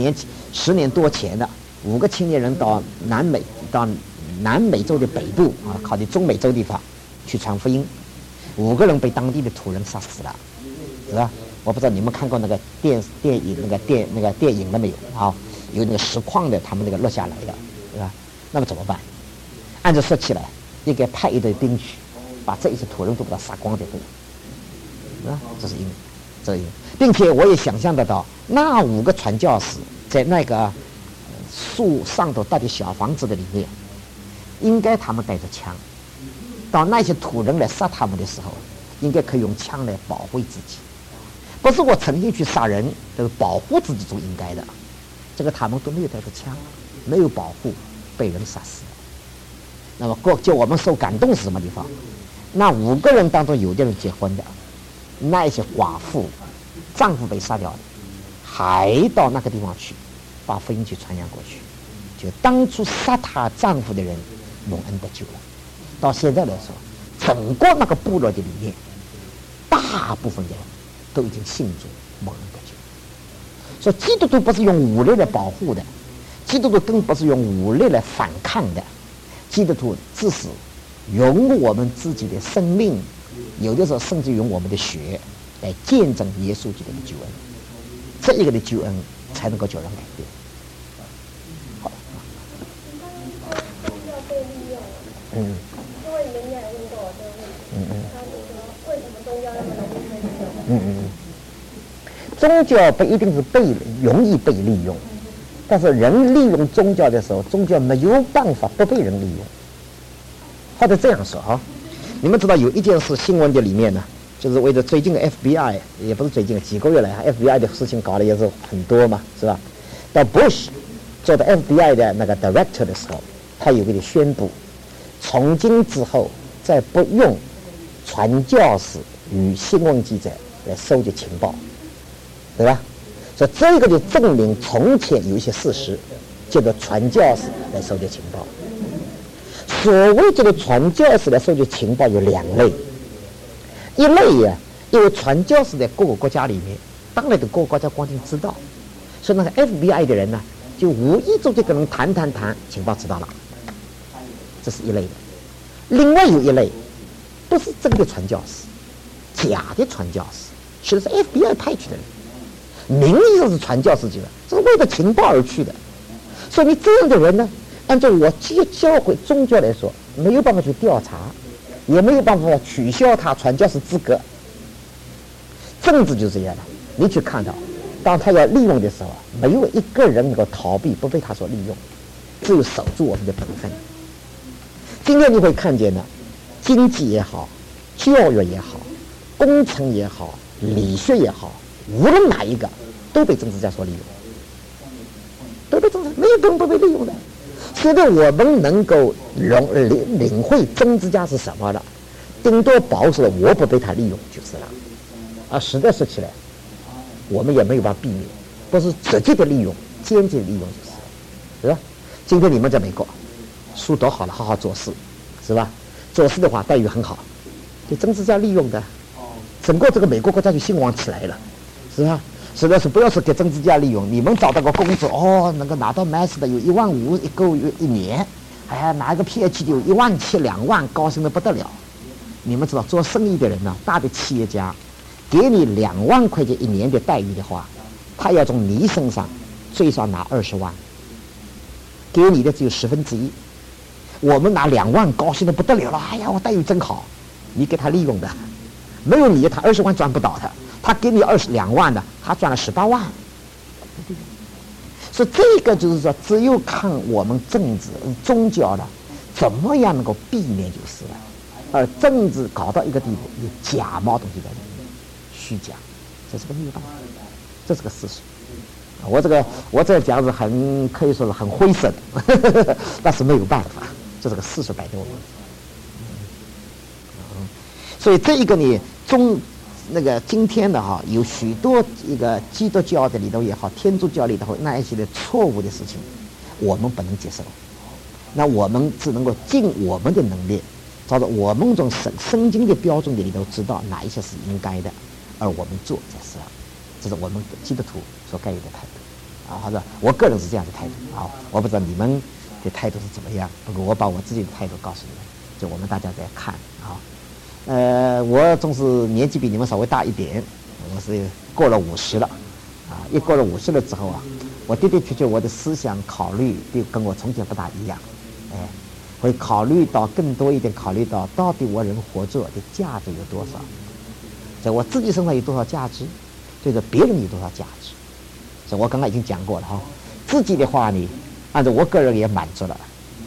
10年多前的5个青年人到南美洲的北部啊，靠近中美洲地方去传福音，5个人被当地的土人杀死了，是吧？我不知道你们看过那个电影了没有啊？有那个实况的，他们那个录下来的，是吧？那么怎么办？按照说起来，应该派一队兵去，把这一些土人都把他杀光的，对吧？这是因，并且我也想象得到，那5个传教士在那个树上头搭的小房子的里面，应该他们带着枪， 当那些土人来杀他们的时候，应该可以用枪来保护自己，不是我曾经去杀人，这是保护自己就应该的。这个他们都没有带着枪，没有保护，被人杀死了。那么就我们受感动是什么地方？那5个人当中有的人结婚的，那一些寡妇丈夫被杀掉了，还到那个地方去把福音去传扬过去，就当初杀她丈夫的人蒙恩得救了。到现在来说，整个那个部落的里面，大部分的人都已经信主蒙恩得救。所以基督徒不是用武力来保护的，基督徒更不是用武力来反抗的，基督徒只是用我们自己的生命，有的时候甚至用我们的血来见证耶稣基督的救恩，这一个的救恩才能够叫人改变。好，因为你们也问过我这个问题，他就说为什么宗教那么容易被利用？宗教不一定是容易被利用，但是人利用宗教的时候，宗教没有办法不被人利用。或者这样说啊，你们知道有一件事新闻的里面呢，就是为了最近的 FBI， 也不是最近几个月来 FBI 的事情搞得也是很多嘛，是吧？到 Bush 做的 FBI 的那个 director 的时候，他有个宣布，从今之后再不用传教士与新闻记者来收集情报，对吧？所以这个就证明从前有一些事实，这个传教士来收集情报。所谓这个传教士来收集情报有2类，一类呀，因为传教士在各个国家里面，当然的各个国家官兵知道，所以那个 FBI 的人呢，就无意中就跟人谈，情报知道了，这是一类的。另外有一类，不是真的传教士，假的传教士，其实是 FBI 派去的人，名义上是传教士去的，这是为了情报而去的。所以你这样的人呢，按照我教会宗教来说，没有办法去调查，也没有办法取消他传教士资格。政治就是这样的，你去看到，当他要利用的时候，没有一个人能够逃避不被他所利用，只有守住我们的本分。今天你会看见呢，经济也好，教育也好，工程也好，理学也好，无论哪一个都被政治家所利用，都被政治，没有个人不被利用的。现在我们能够领会政治家是什么了，顶多保守了我不被他利用就是了。而实在说起来，我们也没有办法避免，不是直接的利用，间接的利用就是，是吧？今天你们在美国，书读好了，好好做事，是吧？做事的话待遇很好，被政治家利用的，整个这个美国国家就兴旺起来了，是吧？实在是不要说给政治家利用，你们找到个工作能够拿到 Master 有15000一个月一年，拿一个 PhD 有17000、2万，高兴得不得了。你们知道做生意的人呢，大的企业家给你2万块钱一年的待遇的话，他要从你身上最少拿20万，给你的只有1/10。我们拿2万高兴得不得了了，哎呀，我待遇真好，你给他利用的，没有你他20万赚不到的。他给你2万的，他赚了18万。所以这个就是说，只有看我们政治、宗教的怎么样能够避免就是了。而政治搞到一个地步，有假冒东西在里面，虚假，这是个没有办法，这是个事实。我这讲是很可以说是很灰色的，但是没有办法，这是个事实摆在我面前。所以这一个呢，今天的有许多一个基督教的里头也好，天主教里头那一些的错误的事情，我们不能接受。那我们只能够尽我们的能力，照着我们这种圣经的标准的里头，知道哪一些是应该的，而我们做这是，这是我们基督徒所该有的态度。或者我个人是这样的态度我不知道你们的态度是怎么样，不过我把我自己的态度告诉你们，就我们大家在看我总是年纪比你们稍微大一点，我是过了50了一过了50了之后我的确我的思想考虑跟我从前不大一样，会考虑到更多一点，考虑到到底我人活着的价值有多少，在我自己身上有多少价值，对着别人有多少价值。所以我刚刚已经讲过了自己的话呢，按照我个人也满足了，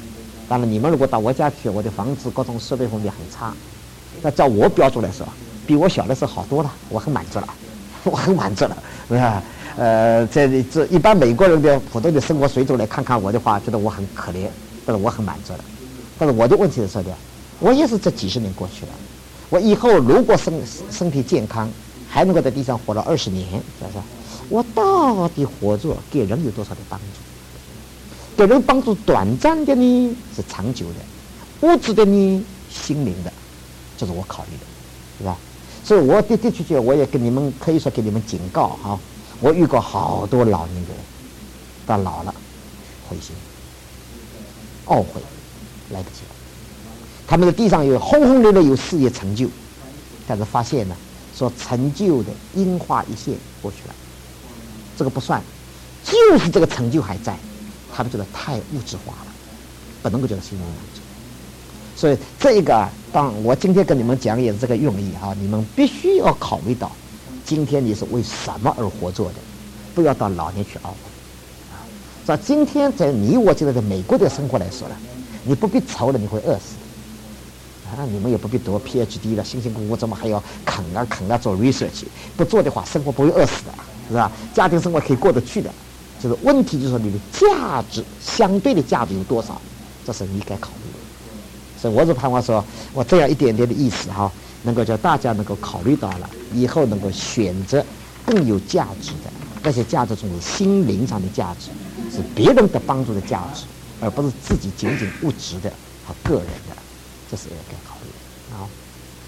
当然，你们如果到我家去，我的房子各种设备方面很差，那照我标准来说，比我小的时候好多了，我很满足了，我很满足了，是吧？这一般美国人的普通的生活水准来看看我的话，觉得我很可怜，但是我很满足了。但是我的问题是说的，我也是这几十年过去了，我以后如果身体健康，还能够在地上活了20年，是不是？我到底活着给人有多少的帮助？给人帮助短暂的呢，是长久的；物质的呢，心灵的，这是我考虑的，是吧？所以我的确，我也跟你们可以说给你们警告哈。我遇过好多老年人，到老了，灰心、懊悔，来不及了。他们在地上有轰轰烈烈有事业成就，但是发现呢，所成就的樱花一现过去了，这个不算，就是这个成就还在，他们觉得太物质化了，不能够觉得心灵满足。所以这个，当我今天跟你们讲也是这个用意哈，你们必须要考虑到，今天你是为什么而活着的，不要到老年去懊悔。所以今天在你我觉得在美国的生活来说呢，你不必愁了，你会饿死的。你们也不必读 PhD 了，辛辛苦苦怎么还要啃啊做 research？ 不做的话，生活不会饿死的，是吧？家庭生活可以过得去的。就是问题就是说你的价值相对的价值有多少，这是你该考虑的。所以我是盼望说，我这样一点点的意思哈，能够叫大家能够考虑到了，以后能够选择更有价值的那些价值中的心灵上的价值，是别人的帮助的价值，而不是自己仅仅物质的和个人的，这是也该考虑的啊。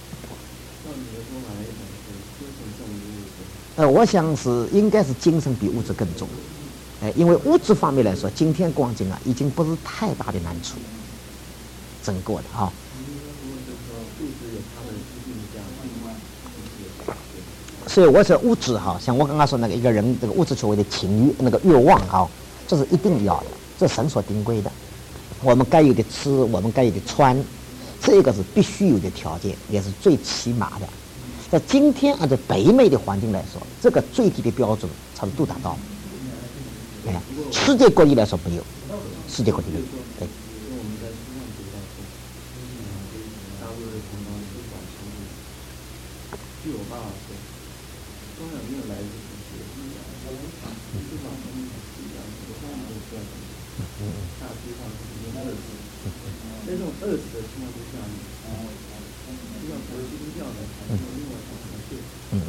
我想应该是精神比物质更重，因为物质方面来说，今天光景啊，已经不是太大的难处，整个的啊。所以我说物质哈，像我刚刚说那个一个人这个物质所谓的情欲那个欲望哈，这是一定要的，这是神所定规的。我们该有的吃，我们该有的穿，这个是必须有的条件，也是最起码的。在今天按照北美的环境来说，这个最低的标准差不多都达到了。世界各地来说没有，世界各地没有。对。据我爸爸说，中远没有来自同学，至少从大街上已经饿死，在这种饿死的情况之下，要从基督教的才能另外才对。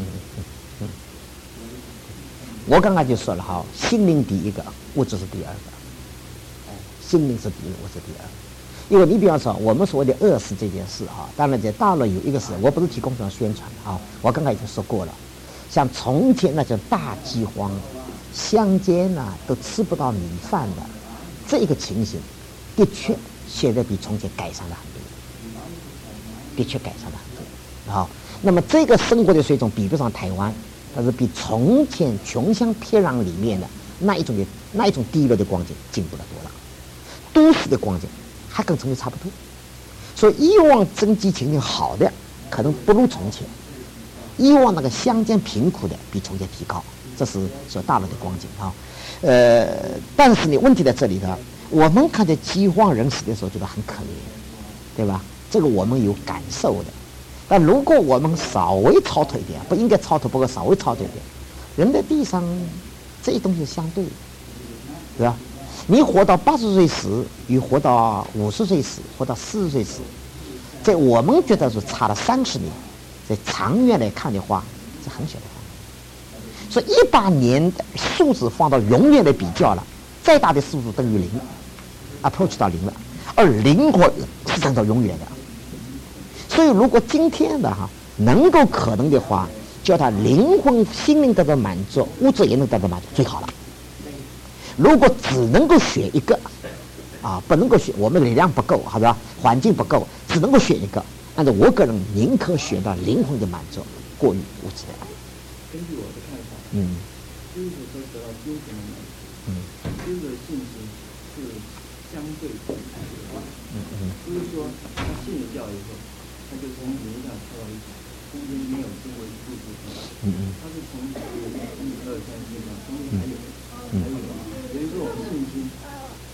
我刚刚就说了哈，心灵第一个，物质是第二个。心灵是第一个，物质第二个。因为你比方说我们所谓的饿死这件事哈，当然在大陆有一个事，我不是提供这种宣传啊，我刚才已经说过了，像从前那叫大饥荒，乡间呢都吃不到米饭的这个情形，的确现在比从前改善了很多，的确改善了很多啊。那么这个生活的水准比不上台湾，但是比从前穷乡僻壤里面的那一种低落的光景进步了多了，都市的光景还跟从前差不多。所以以往经济情形好的可能不如从前，以往那个乡间贫苦的比从前提高，这是所大陆的光景啊。但是呢，问题在这里呢，我们看见饥荒人死的时候觉得很可怜，对吧？这个我们有感受的。但如果我们稍微超脱一点，不应该超脱，不过稍微超脱一点，人在地上这些东西是相对的，对吧？你活到80岁时，与活到50岁时，活到40岁时，在我们觉得是差了30年，在长远来看的话，是很小的方面。所以一把年的数字放到永远来比较了，再大的数字等于0 ，approach 到0了，而灵魂是等到永远的。所以如果今天的能够可能的话，叫他灵魂心灵得到满足，物质也能得到满足，最好了。如果只能够选一个不能够选，我们的力量不够，好吧，环境不够，只能够选一个，按照我个人宁可选到灵魂的满足，过于物质的爱。根据我的看法，基督徒得到基督徒的满足，基督的信心是相对的，不是说他信了教以后，他就从灵上跳到一起，中间没有经过一步步他是从1、2、3、4、5，中间还有，比如说我们信心，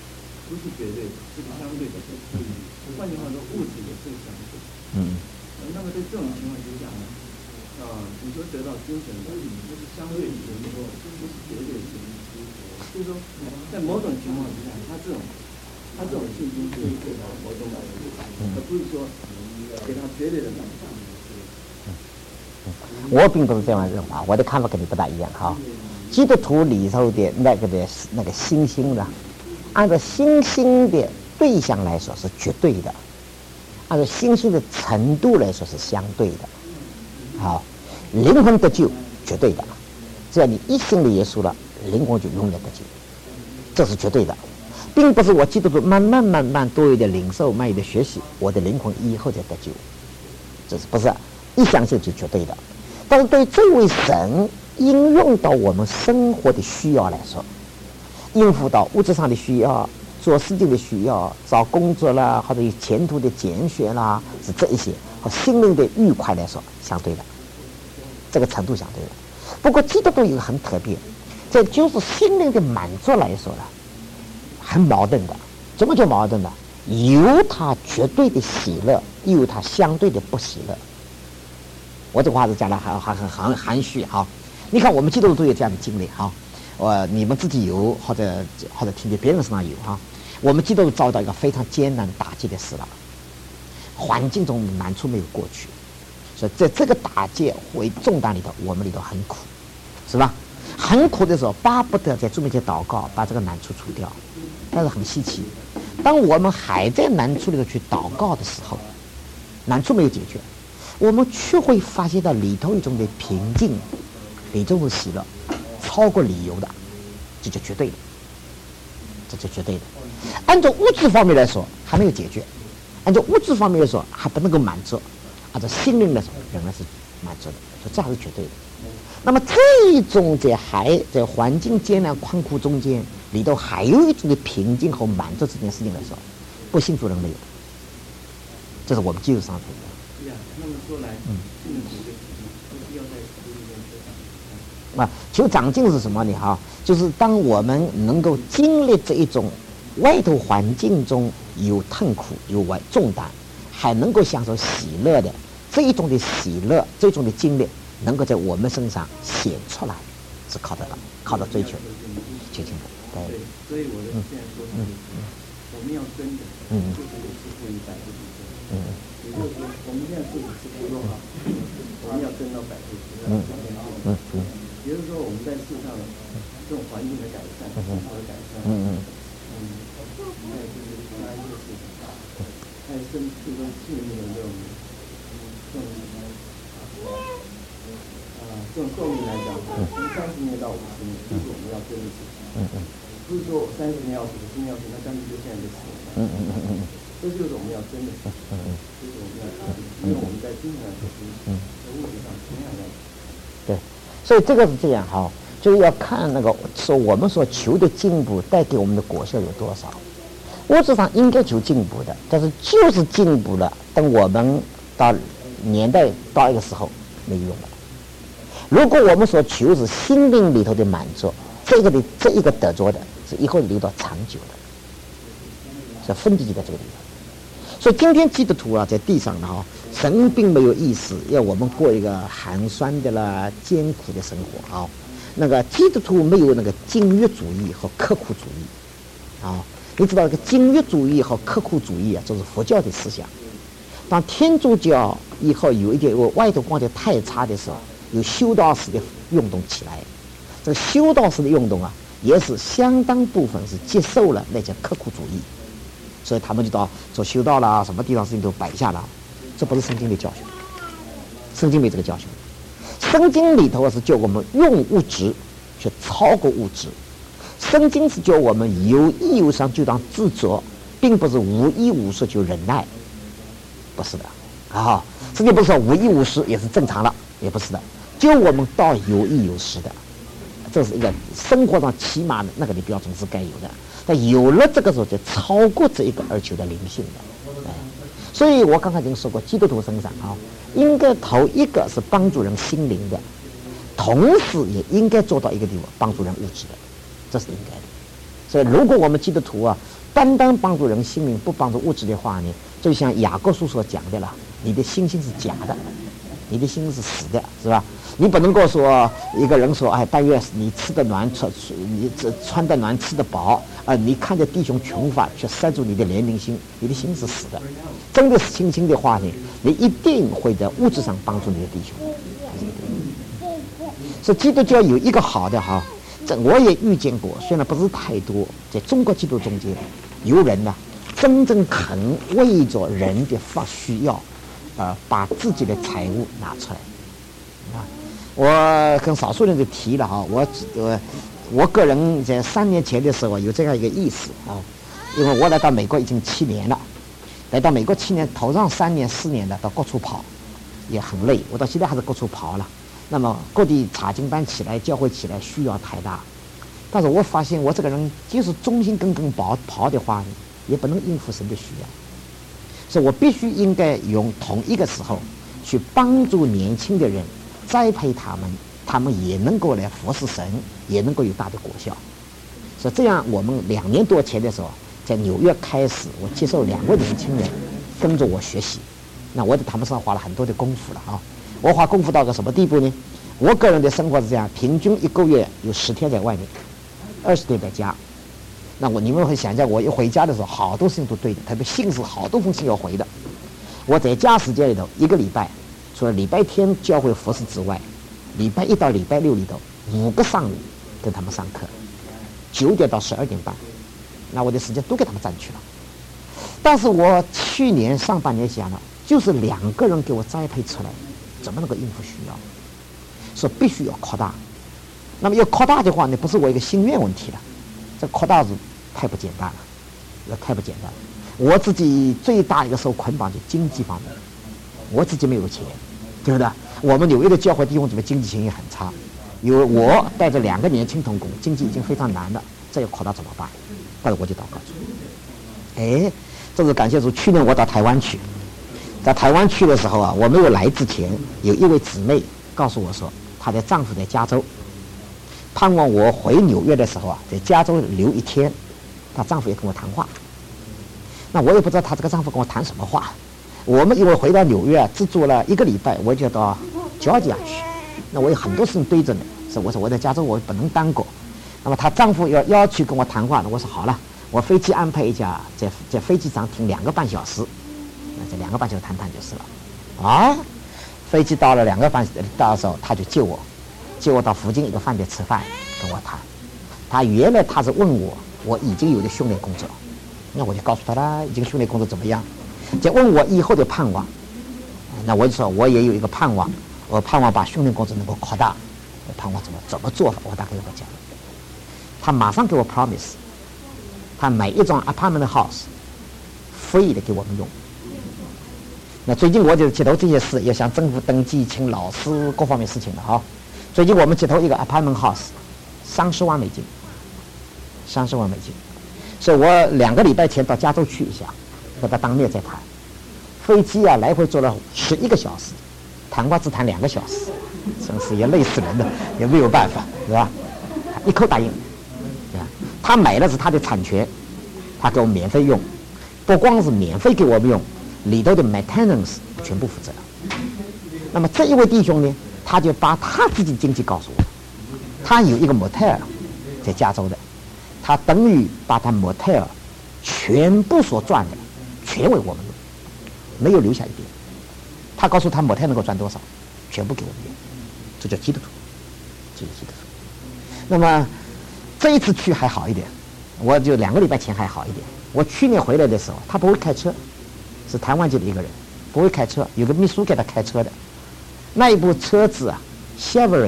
不是绝对的，是个相对的。换句话说，物质也是相对。那么在这种情况之下呢，你说得到精神的，就是相对的，就是说不是绝对的。就是说，在某种情况之下，他这种信心可以给他某种满足，而不是说给他绝对的满足。 我并不是这样认为，我的看法跟你不大一样哈。基督徒里头的那个信心呢，按照信心的对象来说是绝对的，按照信心的程度来说是相对的。好，灵魂得救绝对的，只要你一信了耶稣了，灵魂就永远得救，这是绝对的，并不是我基督徒慢慢多有的领受，慢有的学习，我的灵魂以后才得救，这是不是一相信就绝对的？但是对这位神应用到我们生活的需要来说，应付到物质上的需要，做事情的需要，找工作啦，或者有前途的拣选啦，是这一些和心灵的愉快来说相对的，这个程度相对的。不过基督徒有个很特别，这就是心灵的满足来说呢，很矛盾的。怎么叫矛盾呢？有它绝对的喜乐，又有它相对的不喜乐。我这话是讲的很含蓄哈。你看我们基督徒都有这样的经历哈，你们自己有或者听见别人身上有哈。我们基督徒遭到一个非常艰难打击的事了，环境中难处没有过去，所以在这个打击为重担里头，我们里头很苦，是吧？很苦的时候，巴不得在主面前祷告，把这个难处除掉。但是很稀奇，当我们还在难处里头去祷告的时候，难处没有解决，我们却会发现到里头一种的平静，里头的喜乐，超过理由的，这就绝对的，这就绝对的。按照物质方面来说，还没有解决；按照物质方面来说，还不能够满足；按照心灵来说，仍然是满足的，所以这还是绝对的。那么这种在环境艰难困苦中间里头，还有一种的平静和满足这件事情来说，不信主人没有，这是我们基督上的。 那么说来， 求长进是什么呢？哈，就是当我们能够经历这一种外头环境中有痛苦、有重担，还能够享受喜乐的这一种的喜乐，这种的经历，能够在我们身上显出来，是靠得到，靠着追求，求进步。对， 所以我的现在说，我们要真的，就是有是不于100%。也就是说，我们现在自己是不够好，我们要真到100%。也就是说，我们在世上这种环境的改善，生活的改善，还有就是其他一些事情，还有就是说性命的这种寿命来讲，从30年到50年，这是我们要真的事情。不是说我30年要死，50年要死，那干脆就现在就死了。这就是我们要真的事情，这是我们要真的，因为我们在精神上在物质上同样要。 对，所以这个是这样哈，就是要看那个说我们所求的进步带给我们的果效有多少。物质上应该求进步的，但是就是进步了，等我们到年代到一个时候没用了。如果我们所求是心灵里头的满足，这一个得着的是以后留到长久的，是分别就在这个地方。所以今天基督徒啊，在地上呢，神并没有意思要我们过一个寒酸的啦、艰苦的生活啊。那个基督徒没有那个禁欲主义和刻苦主义啊。你知道，这个禁欲主义和刻苦主义啊，就是佛教的思想。当天主教以后有一点外头光线太差的时候，有修道士的运动起来。这个修道士的运动啊，也是相当部分是接受了那些刻苦主义。所以他们就到做修道啦，什么地方事情都摆下了，这不是圣经的教训，圣经没这个教训。圣经里头是叫我们用物质去超过物质，圣经是叫我们有义有伤就当自责，并不是无义无事就忍耐，不是的啊。圣经不是说无义无事也是正常了，也不是的，就我们到有义有事的，这是一个生活上起码的那个的标准是该有的。但有了这个时候，就超过这一个而求的灵性的，所以我刚才已经说过，基督徒身上啊，应该头一个是帮助人心灵的，同时也应该做到一个地方帮助人物质的，这是应该的。所以，如果我们基督徒啊单单帮助人性命，不帮助物质的话呢，就像雅各书所讲的了，你的信心是假的，你的心是死的，是吧？你不能够说一个人说，哎，但愿你吃得暖，你穿得暖，吃得饱，你看着弟兄穷乏，却塞住你的怜悯心，你的心是死的。真的是信心的话呢，你一定会在物质上帮助你的弟兄。所以基督教有一个好的哈，这我也遇见过，虽然不是太多，在中国基督中间，有人呢真正肯为着人的需要，把自己的财物拿出来。我跟少数人就提了哈，我个人在3年前的时候有这样一个意思啊，因为我来到美国已经7年了，来到美国7年，头上3年4年的到各处跑，也很累，我到现在还是各处跑了。那么各地查经班起来，教会起来需要太大，但是我发现我这个人就是忠心耿耿跑的话，也不能应付神的需要，所以我必须应该用同一个时候去帮助年轻的人。栽培他们，他们也能够来服侍神，也能够有大的果效。所以这样，我们2年多前的时候，在纽约开始，我接受2位年轻人跟着我学习，那我在他们身上花了很多的功夫了啊！我花功夫到个什么地步呢？我个人的生活是这样，平均1个月有10天在外面，20天在家。那你们会想象，我一回家的时候，好多事情都对的，特别信是好多封信要回的。我在家时间里头，1个礼拜。除了礼拜天教会服侍之外，礼拜1到礼拜6里头5个上午跟他们上课，9点到12点半，那我的时间都给他们占去了。但是我去年上半年想了，就是2个人给我栽培出来，怎么能够应付需要？所以必须要扩大。那么要扩大的话呢，不是我一个心愿问题了，这扩大是太不简单了，太不简单了。我自己最大一个受捆绑就经济方面。我自己没有钱，对不对？我们纽约的教会弟兄姊妹经济情形很差，有我带着2个年轻同工，经济已经非常难了，这要扩大怎么办？但是我就祷告主，这是感谢主。去年我到台湾去，在台湾去的时候啊，我没有来之前，有一位姊妹告诉我说，她的丈夫在加州，盼望我回纽约的时候啊，在加州留1天，她丈夫也跟我谈话。那我也不知道她这个丈夫跟我谈什么话。我们因为回到纽约只住了1个礼拜，我就到乔治亚去。那我有很多事情堆着呢，所以我说我在加州我不能耽搁。那么她丈夫要去跟我谈话，我说好了，我飞机安排一下，在飞机上停2个半小时，那这2个半小时谈谈就是了。啊，飞机到了2个半到的时候，他就接我到附近一个饭店吃饭，跟我谈。他原来他是问我已经有的训练工作，那我就告诉他啦，已经训练工作怎么样？再问我以后的盼望，那我就说我也有一个盼望，我盼望把训练工作能够扩大，我盼望怎么做法，我大概跟他讲。他马上给我 promise， 他买一幢 apartment house free 的给我们用。那最近我就接头这些事，要向政府登记，请老师各方面事情了哈。最近我们接头一个 apartment house，30万美金，30万美金。所以我2个礼拜前到加州去一下。和他当面再谈，飞机啊来回坐了11个小时，谈话只谈2个小时，真是也累死人了，也没有办法，是吧？一口答应，对吧？他买的是他的产权，他给我们免费用，不光是免费给我们用，里头的 maintenance 全部负责。那么这一位弟兄呢，他就把他自己经济告诉我，他有一个 motel 在加州的，他等于把他 motel 全部所赚的。全为我们用，没有留下一点。他告诉他某天能够赚多少，全部给我们用，这叫基督徒，这叫基督徒。那么这一次去还好一点，我就2个礼拜前还好一点。我去年回来的时候，他不会开车，是台湾籍的一个人，不会开车，有个秘书给他开车的。那一部车子啊 ，Chevrolet，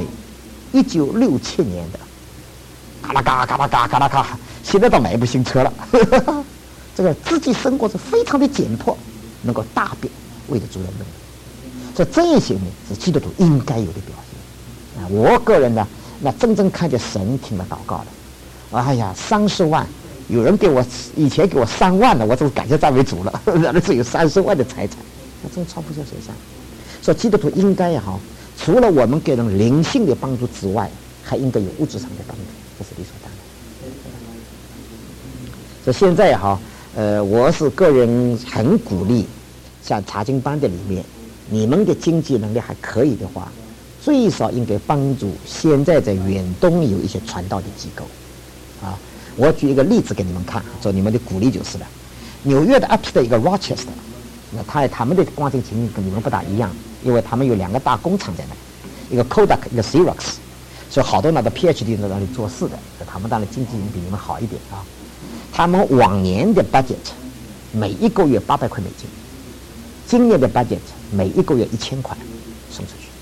1967年的，嘎啦嘎嘎啦嘎嘎啦嘎，现在倒买一部新车了。这个自己生活是非常的简朴，能够大变为了主人用。所以这些呢是基督徒应该有的表现。我个人呢，那真正看见神听了祷告了。哎呀，30万，有人给我以前给我3万了，我真是感谢赞美主了，那是有30万的财产，那真超不在手上。所以基督徒应该也好，除了我们给人灵性的帮助之外，还应该有物质上的帮助，这是理所当然。 所以现在哈，我是个人很鼓励，像查经班的里面，你们的经济能力还可以的话，最少应该帮助现在在远东有一些传道的机构，啊，我举一个例子给你们看，做你们的鼓励就是了。纽约的 UP 的一个 Rochester， 那他们的光景情形跟你们不大一样，因为他们有2个大工厂在那，一个 Kodak， 一个 Xerox， 所以好多拿到 PhD 在那里做事的，他们当然经济比你们好一点啊。他们往年的 budget 每一个月$800，今年的 budget 每一个月1000块送出去。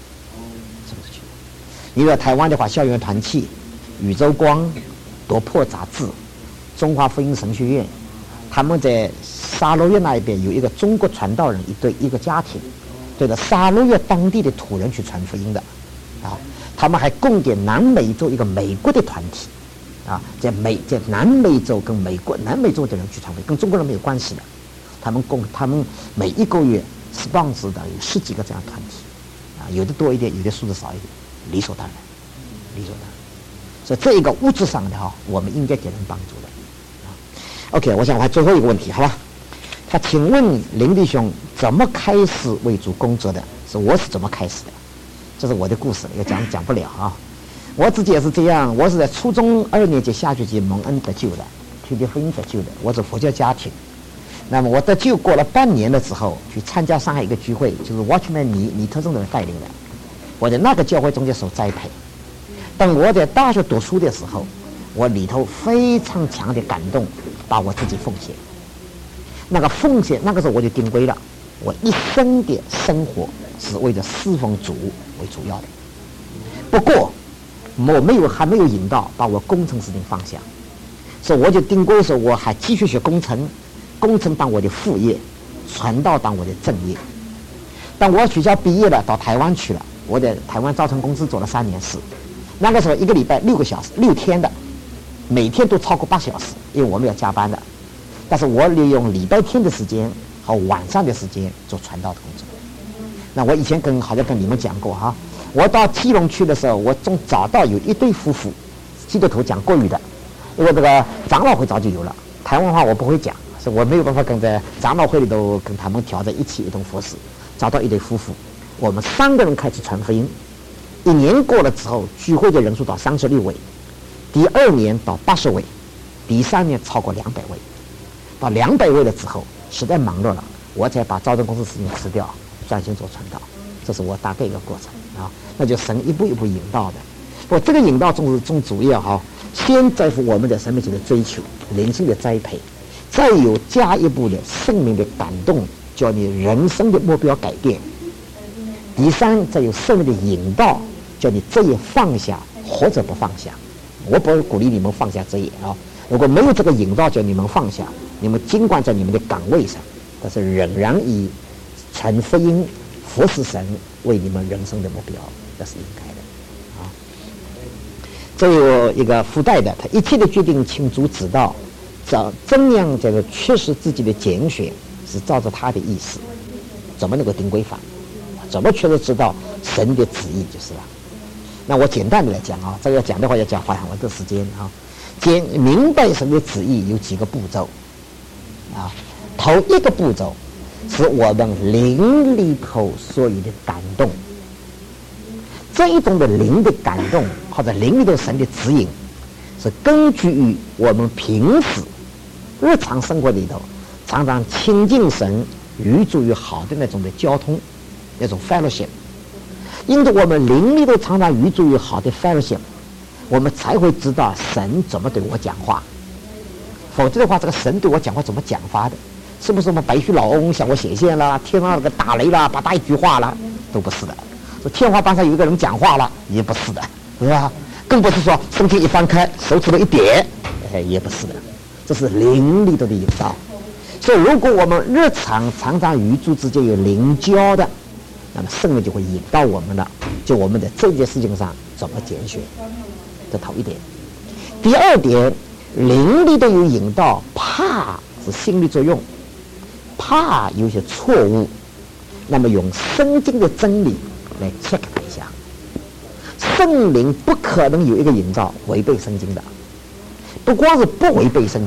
你在台湾的话，校园团契、宇宙光、夺破杂志、中华福音神学院，他们在沙洛越那一边有一个中国传道人一个家庭，对着沙洛越当地的土人去传福音的，啊，他们还供给南美洲一个美国的团体，啊，在南美洲跟南美洲的人去传福音，跟中国人没有关系的，他们每一个月sponsor的有10几个这样团体，啊，有的多一点，有的数字少一点，理所当然。所以这一个物质上的哈，我们应该给人帮助的。OK， 我想我还最后一个问题，好吧？他请问林弟兄怎么开始为主工作的？我是怎么开始的？这是我的故事，也讲不了啊。我自己也是这样，我是在初中2年级下学期蒙恩得救的，听见福音得救的。我是佛教家庭，那么我得救过了半年了之后，去参加上海一个聚会，就是 Watchman 尼特松的人带领的，我在那个教会中间受栽培。当我在大学读书的时候，我里头非常强的感动，把我自己奉献。那个奉献，那个时候我就定规了，我一生的生活是为了侍奉主为主要的。不过我还没有引导把我工程事情放下，所以我就定规说我还继续学工程当我的副业，传道当我的正业。当我学校毕业了，到台湾去了，我在台湾造船公司做了3年事。那个时候1个礼拜6个小时，6天的，每天都超过8小时，因为我们要加班的。但是我利用礼拜天的时间和晚上的时间做传道的工作。那我以前好像跟你们讲过哈，我到基隆去的时候，我总找到有一对夫妇，基督徒讲国语的，因为这个长老会早就有了，台湾话我不会讲，所以我没有办法跟在长老会里头跟他们调在一起一同服侍。找到一对夫妇，我们3个人开始传福音。1年过了之后，聚会的人数到36位，第2年到80位，第3年超过200位。到200位了之后，实在忙碌了，我才把招生公司事情辞掉，专心做传道。这是我大概一个过程啊，那就神一步一步引导的。我这个引导中主要哈，先在乎我们的生命性的追求、灵性的栽培，再有加一步的圣灵的感动，叫你人生的目标改变。第3，再有圣灵的引导，叫你这也放下或者不放下。我不鼓励你们放下这也啊，如果没有这个引导叫你们放下，你们尽管在你们的岗位上，但是仍然以传福音、服侍神为你们人生的目标，这是应该的啊。这有一个附带的，他一切的决定请主指导，怎样这个确实自己的拣选是照着他的意思，怎么能够定规范，怎么确实知道神的旨意就是了。那我简单的来讲啊，这个讲的话要讲花很多时间啊。明白神的旨意有几个步骤啊。头一个步骤是我们灵里头所有的感动，这一种的灵的感动或者灵里头神的指引，是根据于我们平时日常生活里头常常亲近神、与主有好的那种的交通，那种 fellowship。因此我们灵里头常常与主有好的 fellowship， 我们才会知道神怎么对我讲话。否则的话，这个神对我讲话怎么讲法的？是不是什么白须老翁向我显现啦，天上那个打雷啦，把他一句话啦，都不是的。说天花板上有一个人讲话了，也不是的，是吧？更不是说身体一翻开，手指头一点，也不是的。这是灵里头的引导。所以，如果我们日常常常与主之间有灵交的，那么圣灵就会引导我们了，就我们在这件事情上怎么拣选，这头一点。第2点，灵里头有引导，怕是心理作用，怕有些错误，那么用圣经的真理来 check 一下。圣灵不可能有一个引导违背圣经的，不光是不违背圣经，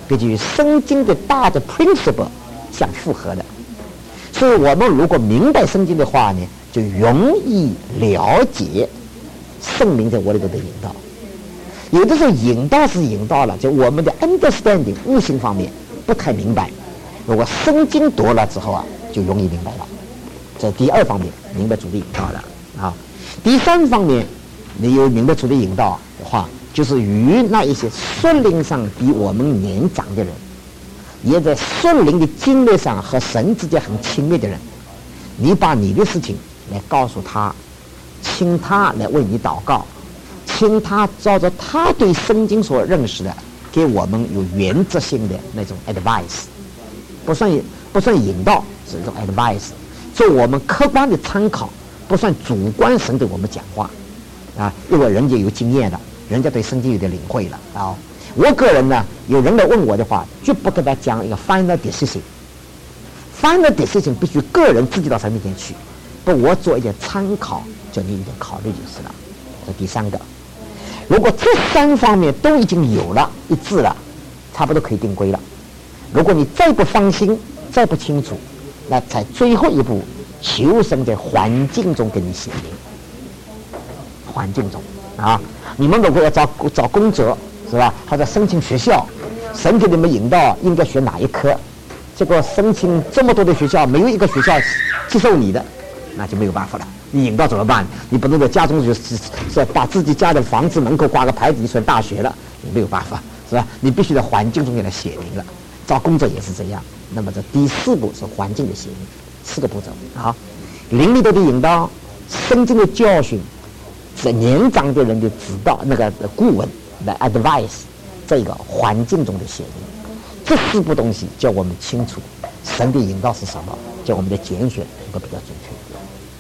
根据圣经的大的 principle 相符合的。所以我们如果明白圣经的话呢，就容易了解圣灵在我里头的引导。有的时候引导是引导了，就我们的 understanding 悟性方面不太明白，如果圣经读了之后啊，就容易明白了。这第二方面，明白主的引导了啊。第三方面，你有明白主的引导的话，就是与那一些属灵上比我们年长的人，也在属灵的经历上和神之间很亲密的人，你把你的事情来告诉他，请他来为你祷告，请他照着他对圣经所认识的，给我们有原则性的那种 advice， 不算引导，是一种 advice， 做我们客观的参考，不算主观神对我们讲话啊，因为人家有经验的，人家对圣经有点领会了啊。我个人呢，有人来问我的话，绝不给他讲一个 final decision。final decision 必须个人自己到神面前去，不，我做一点参考，叫你一点考虑就是了。这第三个，如果这三方面都已经有了一致了，差不多可以定规了。如果你再不放心，再不清楚，那在最后一步，求神在环境中给你写明。环境中啊，你们如果要找工作是吧，或者申请学校，神给你们引导应该选哪一科，结果申请这么多的学校，没有一个学校接受你的，那就没有办法了。你引导怎么办？你不能在家中就是把自己家的房子门口挂个牌子，就算大学了，你没有办法，是吧？你必须在环境中给它写明了。找工作也是这样。那么这第四步是环境的写明，4个步骤啊：灵里头的引导，圣经的教训，是年长的人的指导，那个顾问的 advice， 这个环境中的写明。这4步东西叫我们清楚神的引导是什么，叫我们的拣选能够比较准确。